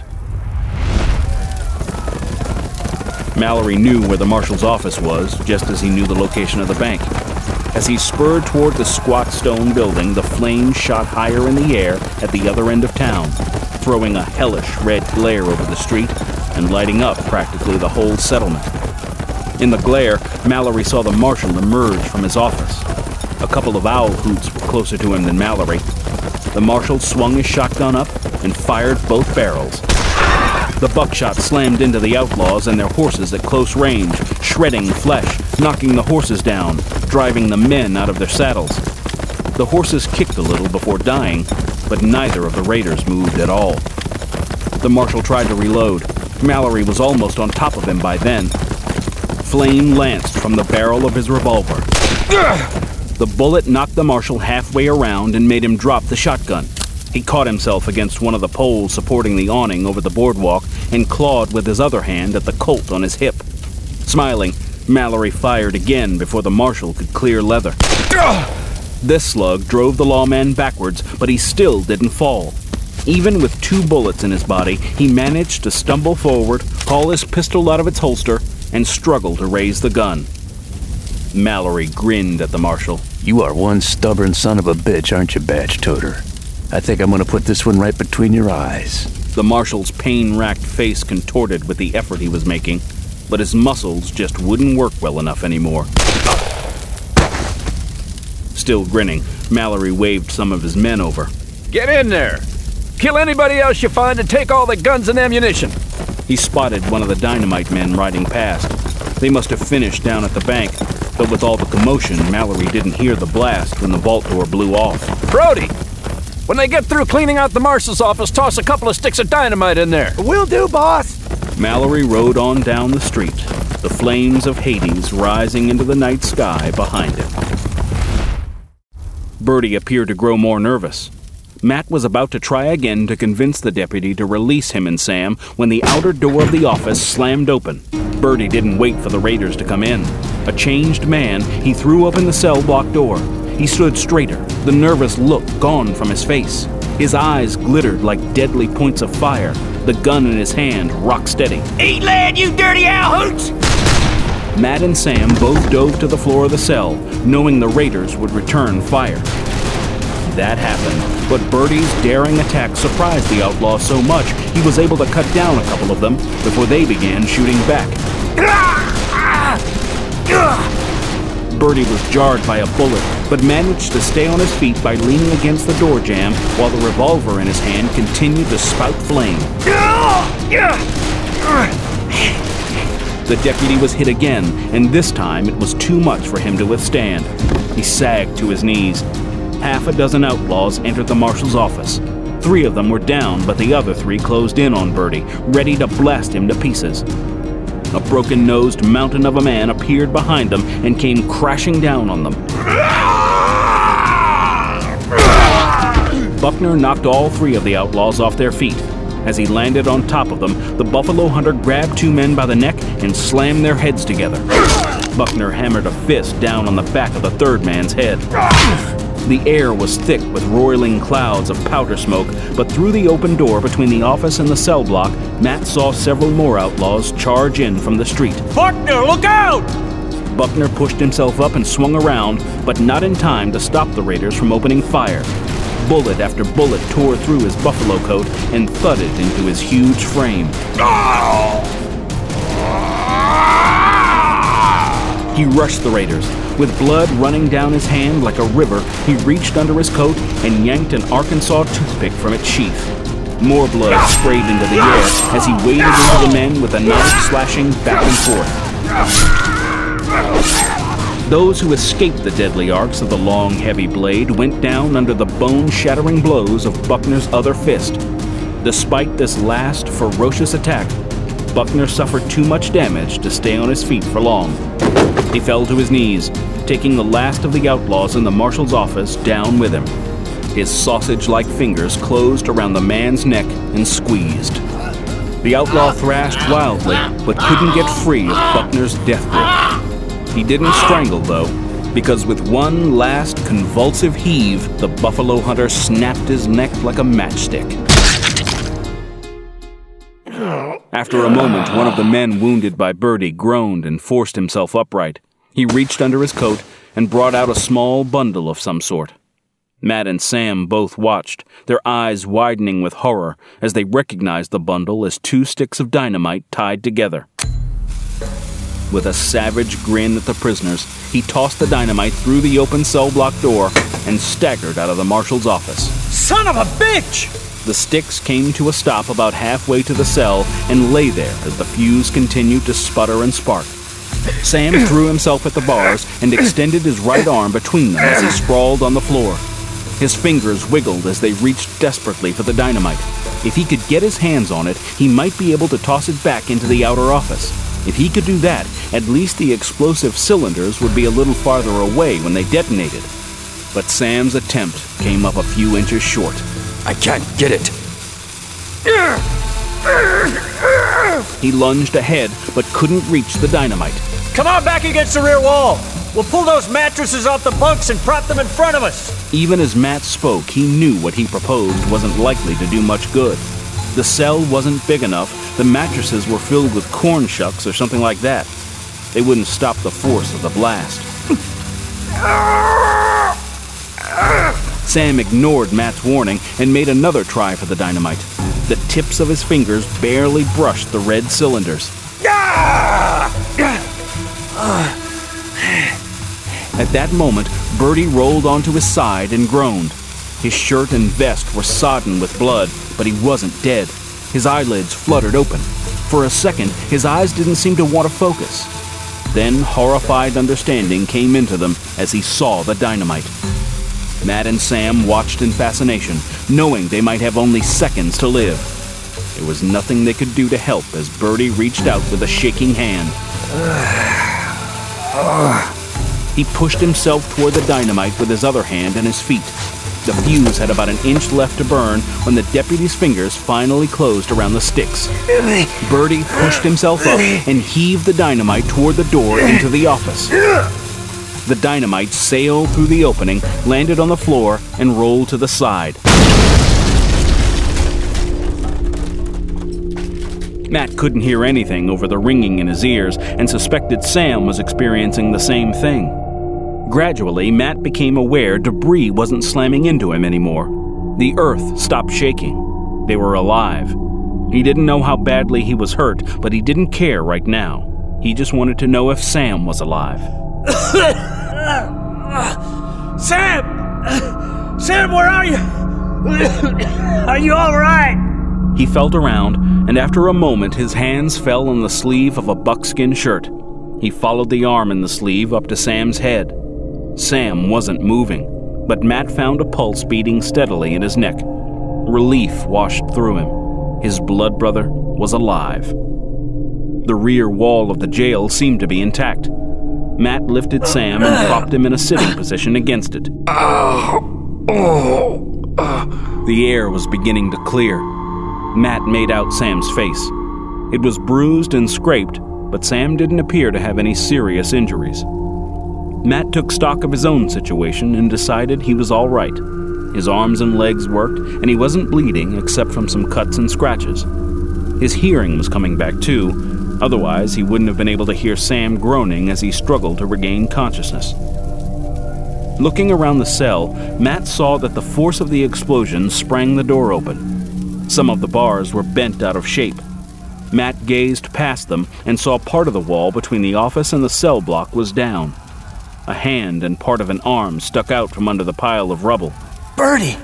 Mallory knew where the marshal's office was, just as he knew the location of the bank. As he spurred toward the squat stone building, the flames shot higher in the air at the other end of town, throwing a hellish red glare over the street and lighting up practically the whole settlement. In the glare, Mallory saw the marshal emerge from his office. A couple of owl hoots were closer to him than Mallory. The marshal swung his shotgun up and fired both barrels. The buckshot slammed into the outlaws and their horses at close range, shredding flesh, knocking the horses down, driving the men out of their saddles. The horses kicked a little before dying, but neither of the raiders moved at all. The marshal tried to reload. Mallory was almost on top of him by then. Flame lanced from the barrel of his revolver. The bullet knocked the marshal halfway around and made him drop the shotgun. He caught himself against one of the poles supporting the awning over the boardwalk and clawed with his other hand at the Colt on his hip. Smiling, Mallory fired again before the marshal could clear leather. This slug drove the lawman backwards, but he still didn't fall. Even with 2 bullets in his body, he managed to stumble forward, haul his pistol out of its holster, and struggle to raise the gun. Mallory grinned at the marshal. You are one stubborn son of a bitch, aren't you, badge toter? I think I'm going to put this one right between your eyes. The marshal's pain-racked face contorted with the effort he was making, but his muscles just wouldn't work well enough anymore. Still grinning, Mallory waved some of his men over. Get in there! Kill anybody else you find and take all the guns and ammunition! He spotted one of the dynamite men riding past. They must have finished down at the bank, but with all the commotion, Mallory didn't hear the blast when the vault door blew off. Brody! When they get through cleaning out the marshal's office, toss a couple of sticks of dynamite in there. Will do, boss! Mallory rode on down the street, the flames of Hades rising into the night sky behind him. Birdie appeared to grow more nervous. Matt was about to try again to convince the deputy to release him and Sam when the outer door of the office slammed open. Birdie didn't wait for the raiders to come in. A changed man, he threw open the cell block door. He stood straighter, the nervous look gone from his face. His eyes glittered like deadly points of fire, the gun in his hand rock steady. Eat lead, you dirty owl hoots! Matt and Sam both dove to the floor of the cell, knowing the raiders would return fire. That happened, but Birdie's daring attack surprised the outlaw so much he was able to cut down a couple of them before they began shooting back. Birdie was jarred by a bullet, but managed to stay on his feet by leaning against the door jamb while the revolver in his hand continued to spout flame. The deputy was hit again, and this time it was too much for him to withstand. He sagged to his knees. Half a dozen outlaws entered the marshal's office. 3 of them were down, but the other 3 closed in on Birdie, ready to blast him to pieces. A broken-nosed mountain of a man appeared behind them and came crashing down on them. Buckner knocked all 3 of the outlaws off their feet. As he landed on top of them, the buffalo hunter grabbed 2 men by the neck and slammed their heads together. Buckner hammered a fist down on the back of the 3rd man's head. The air was thick with roiling clouds of powder smoke, but through the open door between the office and the cell block, Matt saw several more outlaws charge in from the street. Buckner, look out! Buckner pushed himself up and swung around, but not in time to stop the raiders from opening fire. Bullet after bullet tore through his buffalo coat and thudded into his huge frame. He rushed the raiders. With blood running down his hand like a river, he reached under his coat and yanked an Arkansas toothpick from its sheath. More blood sprayed into the air as he waded into the men with the knife slashing back and forth. Those who escaped the deadly arcs of the long, heavy blade went down under the bone-shattering blows of Buckner's other fist. Despite this last ferocious attack, Buckner suffered too much damage to stay on his feet for long. He fell to his knees, taking the last of the outlaws in the marshal's office down with him. His sausage-like fingers closed around the man's neck and squeezed. The outlaw thrashed wildly, but couldn't get free of Buckner's death grip. He didn't strangle, though, because with one last convulsive heave, the buffalo hunter snapped his neck like a matchstick. After a moment, one of the men wounded by Birdie groaned and forced himself upright. He reached under his coat and brought out a small bundle of some sort. Matt and Sam both watched, their eyes widening with horror as they recognized the bundle as 2 sticks of dynamite tied together. With a savage grin at the prisoners, he tossed the dynamite through the open cell block door and staggered out of the marshal's office. Son of a bitch! The sticks came to a stop about halfway to the cell and lay there as the fuse continued to sputter and spark. Sam threw himself at the bars and extended his right arm between them as he sprawled on the floor. His fingers wiggled as they reached desperately for the dynamite. If he could get his hands on it, he might be able to toss it back into the outer office. If he could do that, at least the explosive cylinders would be a little farther away when they detonated. But Sam's attempt came up a few inches short. I can't get it. He lunged ahead, but couldn't reach the dynamite. Come on back against the rear wall. We'll pull those mattresses off the bunks and prop them in front of us. Even as Matt spoke, he knew what he proposed wasn't likely to do much good. The cell wasn't big enough. The mattresses were filled with corn shucks or something like that. They wouldn't stop the force of the blast. Sam ignored Matt's warning and made another try for the dynamite. The tips of his fingers barely brushed the red cylinders. At that moment, Bertie rolled onto his side and groaned. His shirt and vest were sodden with blood, but he wasn't dead. His eyelids fluttered open. For a second, his eyes didn't seem to want to focus. Then horrified understanding came into them as he saw the dynamite. Matt and Sam watched in fascination, knowing they might have only seconds to live. There was nothing they could do to help as Bertie reached out with a shaking hand. He pushed himself toward the dynamite with his other hand and his feet. The fuse had about an inch left to burn when the deputy's fingers finally closed around the sticks. Bertie pushed himself up and heaved the dynamite toward the door into the office. The dynamite sailed through the opening, landed on the floor, and rolled to the side. Matt couldn't hear anything over the ringing in his ears and suspected Sam was experiencing the same thing. Gradually, Matt became aware debris wasn't slamming into him anymore. The earth stopped shaking. They were alive. He didn't know how badly he was hurt, but he didn't care right now. He just wanted to know if Sam was alive. Sam! Sam, where are you? Are you all right? He felt around, and after a moment his hands fell on the sleeve of a buckskin shirt. He followed the arm in the sleeve up to Sam's head. Sam wasn't moving, but Matt found a pulse beating steadily in his neck. Relief washed through him. His blood brother was alive. The rear wall of the jail seemed to be intact. Matt lifted Sam and propped him in a sitting position against it. The air was beginning to clear. Matt made out Sam's face. It was bruised and scraped, but Sam didn't appear to have any serious injuries. Matt took stock of his own situation and decided he was all right. His arms and legs worked, and he wasn't bleeding except from some cuts and scratches. His hearing was coming back too, otherwise he wouldn't have been able to hear Sam groaning as he struggled to regain consciousness. Looking around the cell, Matt saw that the force of the explosion sprang the door open. Some of the bars were bent out of shape. Matt gazed past them and saw part of the wall between the office and the cell block was down. A hand and part of an arm stuck out from under the pile of rubble. Bertie!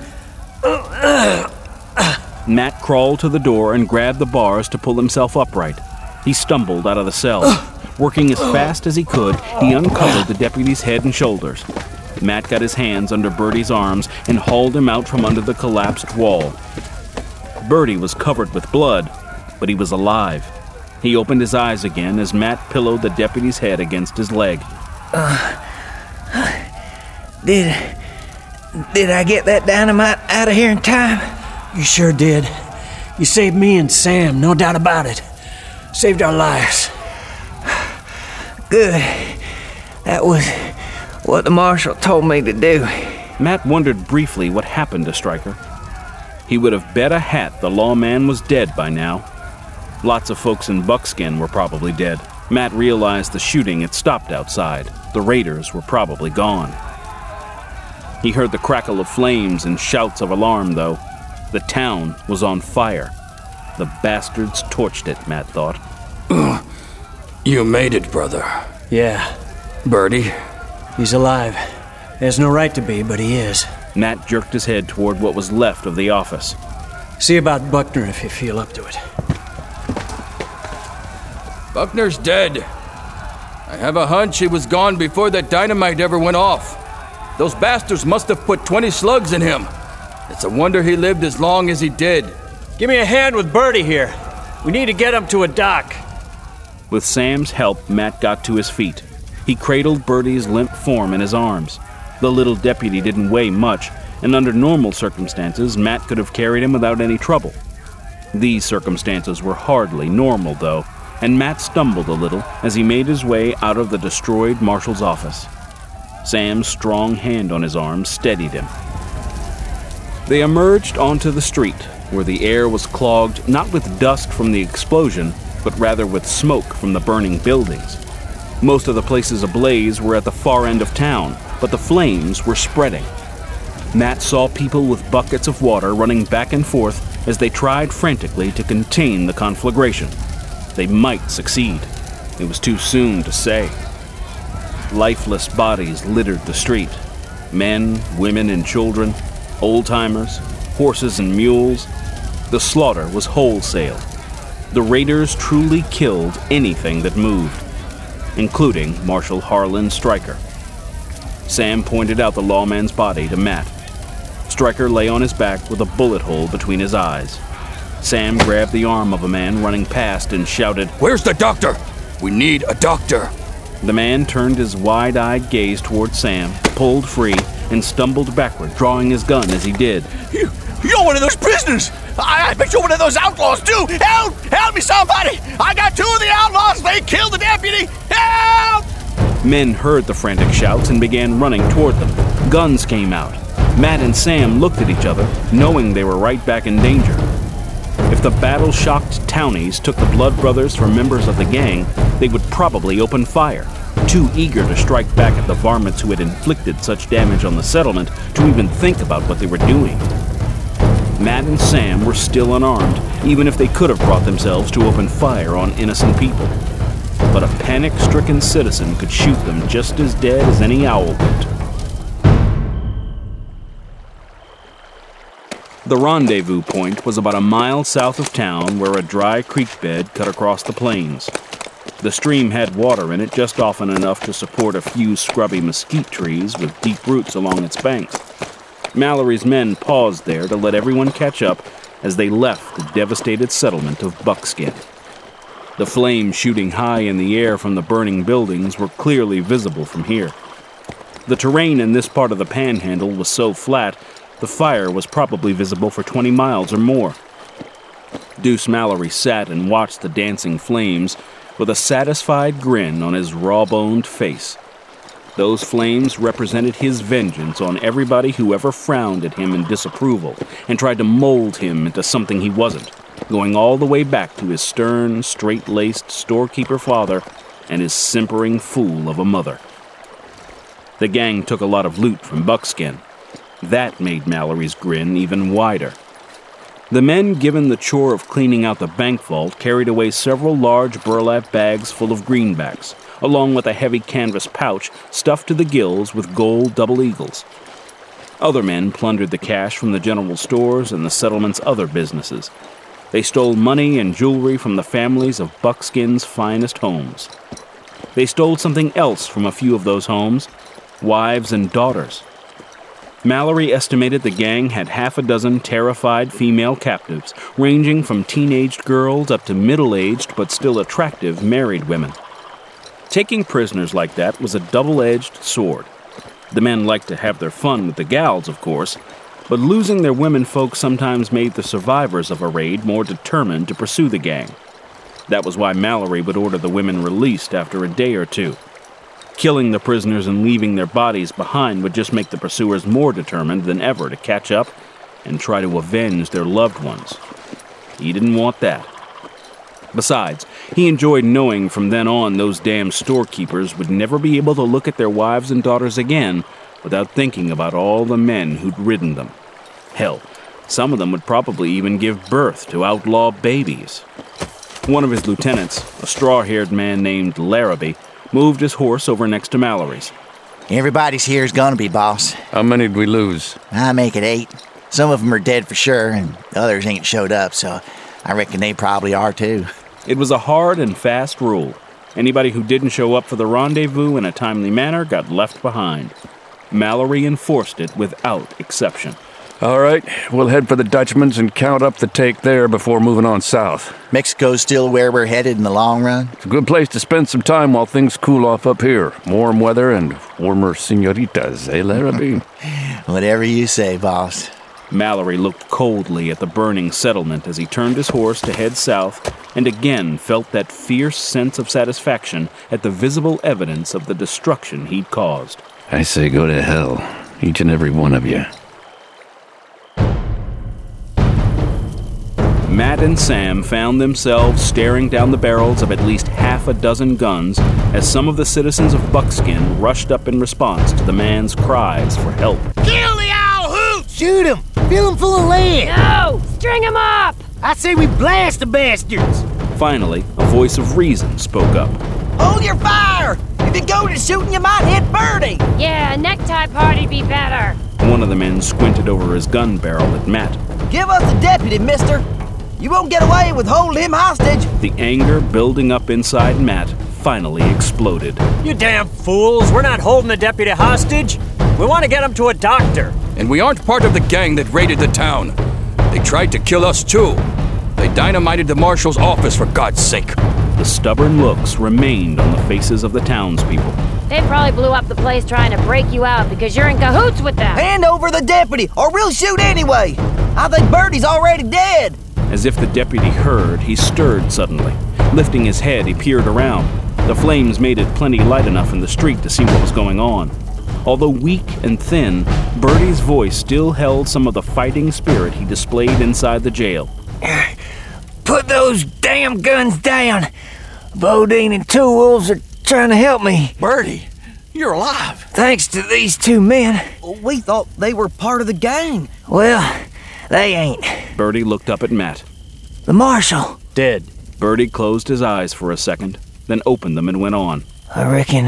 Matt crawled to the door and grabbed the bars to pull himself upright. He stumbled out of the cell. Working as fast as he could, he uncovered the deputy's head and shoulders. Matt got his hands under Bertie's arms and hauled him out from under the collapsed wall. Bertie was covered with blood, but he was alive. He opened his eyes again as Matt pillowed the deputy's head against his leg. Did I get that dynamite out of here in time? You sure did. You saved me and Sam, no doubt about it. Saved our lives. Good. That was what the marshal told me to do. Matt wondered briefly what happened to Stryker. He would have bet a hat the lawman was dead by now. Lots of folks in buckskin were probably dead. Matt realized the shooting had stopped outside. The raiders were probably gone. He heard the crackle of flames and shouts of alarm, though. The town was on fire. The bastards torched it, Matt thought. You made it, brother. Yeah. Bertie? He's alive. He has no right to be, but he is. Matt jerked his head toward what was left of the office. See about Buckner if you feel up to it. Buckner's dead. I have a hunch he was gone before that dynamite ever went off. Those bastards must have put 20 slugs in him. It's a wonder he lived as long as he did. Give me a hand with Bertie here. We need to get him to a dock. With Sam's help, Matt got to his feet. He cradled Bertie's limp form in his arms. The little deputy didn't weigh much, and under normal circumstances, Matt could have carried him without any trouble. These circumstances were hardly normal, though, and Matt stumbled a little as he made his way out of the destroyed marshal's office. Sam's strong hand on his arm steadied him. They emerged onto the street, where the air was clogged not with dust from the explosion, but rather with smoke from the burning buildings. Most of the places ablaze were at the far end of town, but the flames were spreading. Matt saw people with buckets of water running back and forth as they tried frantically to contain the conflagration. They might succeed. It was too soon to say. Lifeless bodies littered the street. Men, women, and children, old-timers, horses and mules. The slaughter was wholesale. The raiders truly killed anything that moved, including Marshal Harlan Stryker. Sam pointed out the lawman's body to Matt. Stryker lay on his back with a bullet hole between his eyes. Sam grabbed the arm of a man running past and shouted, "Where's the doctor? We need a doctor." The man turned his wide-eyed gaze toward Sam, pulled free, and stumbled backward, drawing his gun as he did. You're one of those prisoners! I bet you're one of those outlaws, too! Help! Help me, somebody! I got two of the outlaws! They killed the deputy! Help! Men heard the frantic shouts and began running toward them. Guns came out. Matt and Sam looked at each other, knowing they were right back in danger. If the battle-shocked townies took the Blood Brothers for members of the gang, they would probably open fire, too eager to strike back at the varmints who had inflicted such damage on the settlement to even think about what they were doing. Matt and Sam were still unarmed, even if they could have brought themselves to open fire on innocent people. But a panic-stricken citizen could shoot them just as dead as any owl would. The rendezvous point was about a mile south of town where a dry creek bed cut across the plains. The stream had water in it just often enough to support a few scrubby mesquite trees with deep roots along its banks. Mallory's men paused there to let everyone catch up as they left the devastated settlement of Buckskin. The flames shooting high in the air from the burning buildings were clearly visible from here. The terrain in this part of the Panhandle was so flat, the fire was probably visible for 20 miles or more. Deuce Mallory sat and watched the dancing flames with a satisfied grin on his raw-boned face. Those flames represented his vengeance on everybody who ever frowned at him in disapproval and tried to mold him into something he wasn't, going all the way back to his stern, straight-laced storekeeper father and his simpering fool of a mother. The gang took a lot of loot from Buckskin. That made Mallory's grin even wider. The men given the chore of cleaning out the bank vault carried away several large burlap bags full of greenbacks, along with a heavy canvas pouch stuffed to the gills with gold double eagles. Other men plundered the cash from the general stores and the settlement's other businesses. They stole money and jewelry from the families of Buckskin's finest homes. They stole something else from a few of those homes: wives and daughters. Mallory estimated the gang had half a dozen terrified female captives, ranging from teenaged girls up to middle-aged but still attractive married women. Taking prisoners like that was a double-edged sword. The men liked to have their fun with the gals, of course, but losing their womenfolk sometimes made the survivors of a raid more determined to pursue the gang. That was why Mallory would order the women released after a day or two. Killing the prisoners and leaving their bodies behind would just make the pursuers more determined than ever to catch up and try to avenge their loved ones. He didn't want that. Besides, he enjoyed knowing from then on those damn storekeepers would never be able to look at their wives and daughters again without thinking about all the men who'd ridden them. Hell, some of them would probably even give birth to outlaw babies. One of his lieutenants, a straw-haired man named Larrabee, moved his horse over next to Mallory's. Everybody's here is gonna be, boss. How many did we lose? I make it 8. Some of them are dead for sure, and others ain't showed up, so I reckon they probably are too. It was a hard and fast rule. Anybody who didn't show up for the rendezvous in a timely manner got left behind. Mallory enforced it without exception. All right, we'll head for the Dutchman's and count up the take there before moving on south. Mexico's still where we're headed in the long run? It's a good place to spend some time while things cool off up here. Warm weather and warmer senoritas, eh, Larrabee? Whatever you say, boss. Mallory looked coldly at the burning settlement as he turned his horse to head south and again felt that fierce sense of satisfaction at the visible evidence of the destruction he'd caused. I say go to hell, each and every one of you. Matt and Sam found themselves staring down the barrels of at least half a dozen guns as some of the citizens of Buckskin rushed up in response to the man's cries for help. Kill the owl hoot! Shoot him! Fill him full of lead! No! String him up! I say we blast the bastards! Finally, a voice of reason spoke up. Hold your fire! If you go to shooting, you might hit Birdie! Yeah, a necktie party'd be better. One of the men squinted over his gun barrel at Matt. Give us the deputy, mister! You won't get away with holding him hostage! The anger building up inside Matt finally exploded. You damn fools! We're not holding the deputy hostage! We want to get him to a doctor! And we aren't part of the gang that raided the town. They tried to kill us too. They dynamited the marshal's office, for God's sake. The stubborn looks remained on the faces of the townspeople. They probably blew up the place trying to break you out because you're in cahoots with them. Hand over the deputy, or we'll shoot anyway! I think Birdie's already dead! As if the deputy heard, he stirred suddenly. Lifting his head, he peered around. The flames made it plenty light enough in the street to see what was going on. Although weak and thin, Birdie's voice still held some of the fighting spirit he displayed inside the jail. Put those damn guns down. Bodine and Two Wolves are trying to help me. Birdie, you're alive. Thanks to these two men. We thought they were part of the gang. Well, they ain't. Birdie looked up at Matt. The marshal. Dead. Birdie closed his eyes for a second, then opened them and went on. I reckon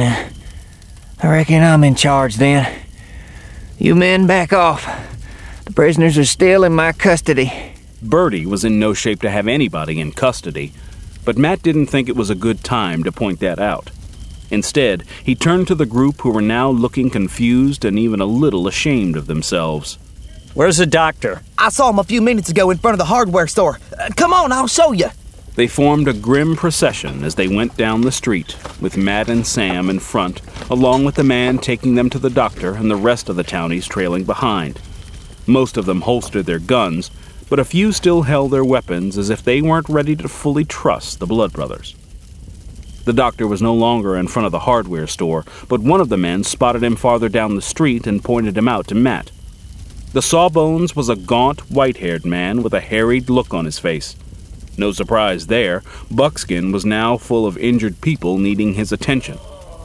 I'm in charge then. You men back off. The prisoners are still in my custody. Birdie was in no shape to have anybody in custody, but Matt didn't think it was a good time to point that out. Instead, he turned to the group who were now looking confused and even a little ashamed of themselves. Where's the doctor? I saw him a few minutes ago in front of the hardware store. Come on, I'll show you. They formed a grim procession as they went down the street, with Matt and Sam in front, along with the man taking them to the doctor and the rest of the townies trailing behind. Most of them holstered their guns, but a few still held their weapons as if they weren't ready to fully trust the Blood Brothers. The doctor was no longer in front of the hardware store, but one of the men spotted him farther down the street and pointed him out to Matt. The Sawbones was a gaunt, white-haired man with a harried look on his face. No surprise there, Buckskin was now full of injured people needing his attention.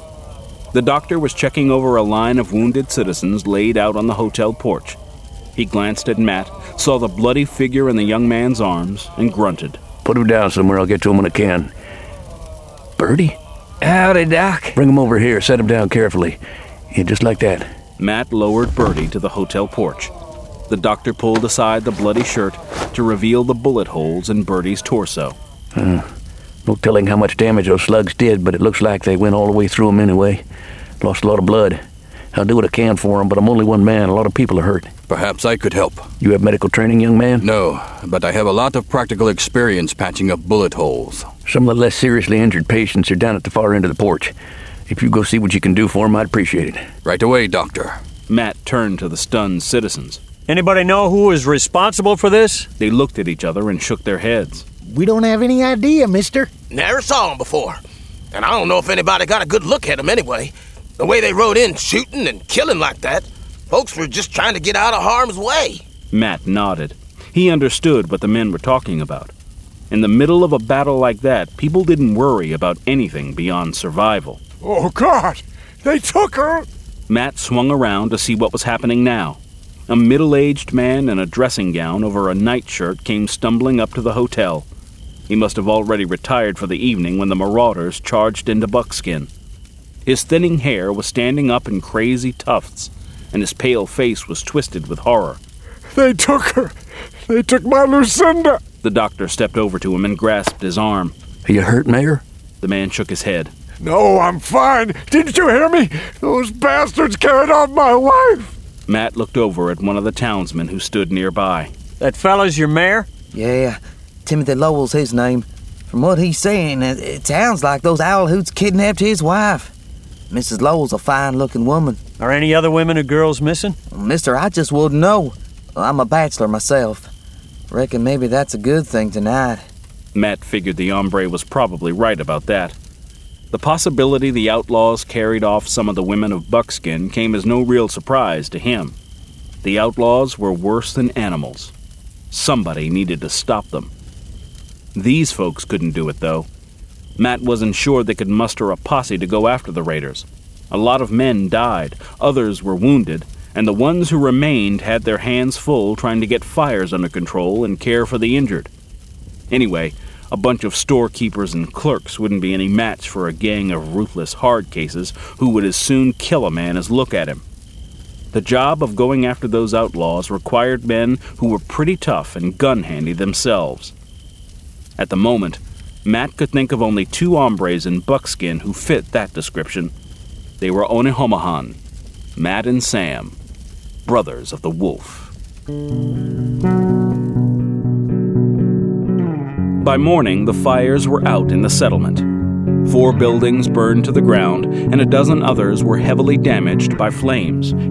The doctor was checking over a line of wounded citizens laid out on the hotel porch. He glanced at Matt, saw the bloody figure in the young man's arms, and grunted. Put him down somewhere. I'll get to him when I can. Birdie? Howdy, Doc. Bring him over here. Set him down carefully. Yeah, just like that. Matt lowered Birdie to the hotel porch. The doctor pulled aside the bloody shirt to reveal the bullet holes in Birdie's torso. No telling how much damage those slugs did, but it looks like they went all the way through him anyway. Lost a lot of blood. I'll do what I can for him, but I'm only one man. A lot of people are hurt. Perhaps I could help. You have medical training, young man? No, but I have a lot of practical experience patching up bullet holes. Some of the less seriously injured patients are down at the far end of the porch. If you go see what you can do for them, I'd appreciate it. Right away, Doctor. Matt turned to the stunned citizens. Anybody know who is responsible for this? They looked at each other and shook their heads. We don't have any idea, mister. Never saw him before. And I don't know if anybody got a good look at him anyway. The way they rode in shooting and killing like that, folks were just trying to get out of harm's way. Matt nodded. He understood what the men were talking about. In the middle of a battle like that, people didn't worry about anything beyond survival. Oh, God! They took her! Matt swung around to see what was happening now. A middle-aged man in a dressing gown over a nightshirt came stumbling up to the hotel. He must have already retired for the evening when the marauders charged into Buckskin. His thinning hair was standing up in crazy tufts, and his pale face was twisted with horror. They took her! They took my Lucinda! The doctor stepped over to him and grasped his arm. Are you hurt, Mayor? The man shook his head. No, I'm fine. Didn't you hear me? Those bastards carried off my wife. Matt looked over at one of the townsmen who stood nearby. That fella's your mayor? Yeah, Timothy Lowell's his name. From what he's saying, it sounds like those owl hoots kidnapped his wife. Mrs. Lowell's a fine-looking woman. Are any other women or girls missing? Mister, I just wouldn't know. I'm a bachelor myself. Reckon maybe that's a good thing tonight. Matt figured the hombre was probably right about that. The possibility the outlaws carried off some of the women of Buckskin came as no real surprise to him. The outlaws were worse than animals. Somebody needed to stop them. These folks couldn't do it, though. Matt wasn't sure they could muster a posse to go after the raiders. A lot of men died, others were wounded, and the ones who remained had their hands full trying to get fires under control and care for the injured. Anyway, a bunch of storekeepers and clerks wouldn't be any match for a gang of ruthless hard cases who would as soon kill a man as look at him. The job of going after those outlaws required men who were pretty tough and gun-handy themselves. At the moment, Matt could think of only 2 hombres in Buckskin who fit that description. They were Onehomahan, Matt and Sam, brothers of the Wolf. By morning, the fires were out in the settlement. 4 buildings burned to the ground, and a dozen others were heavily damaged by flames.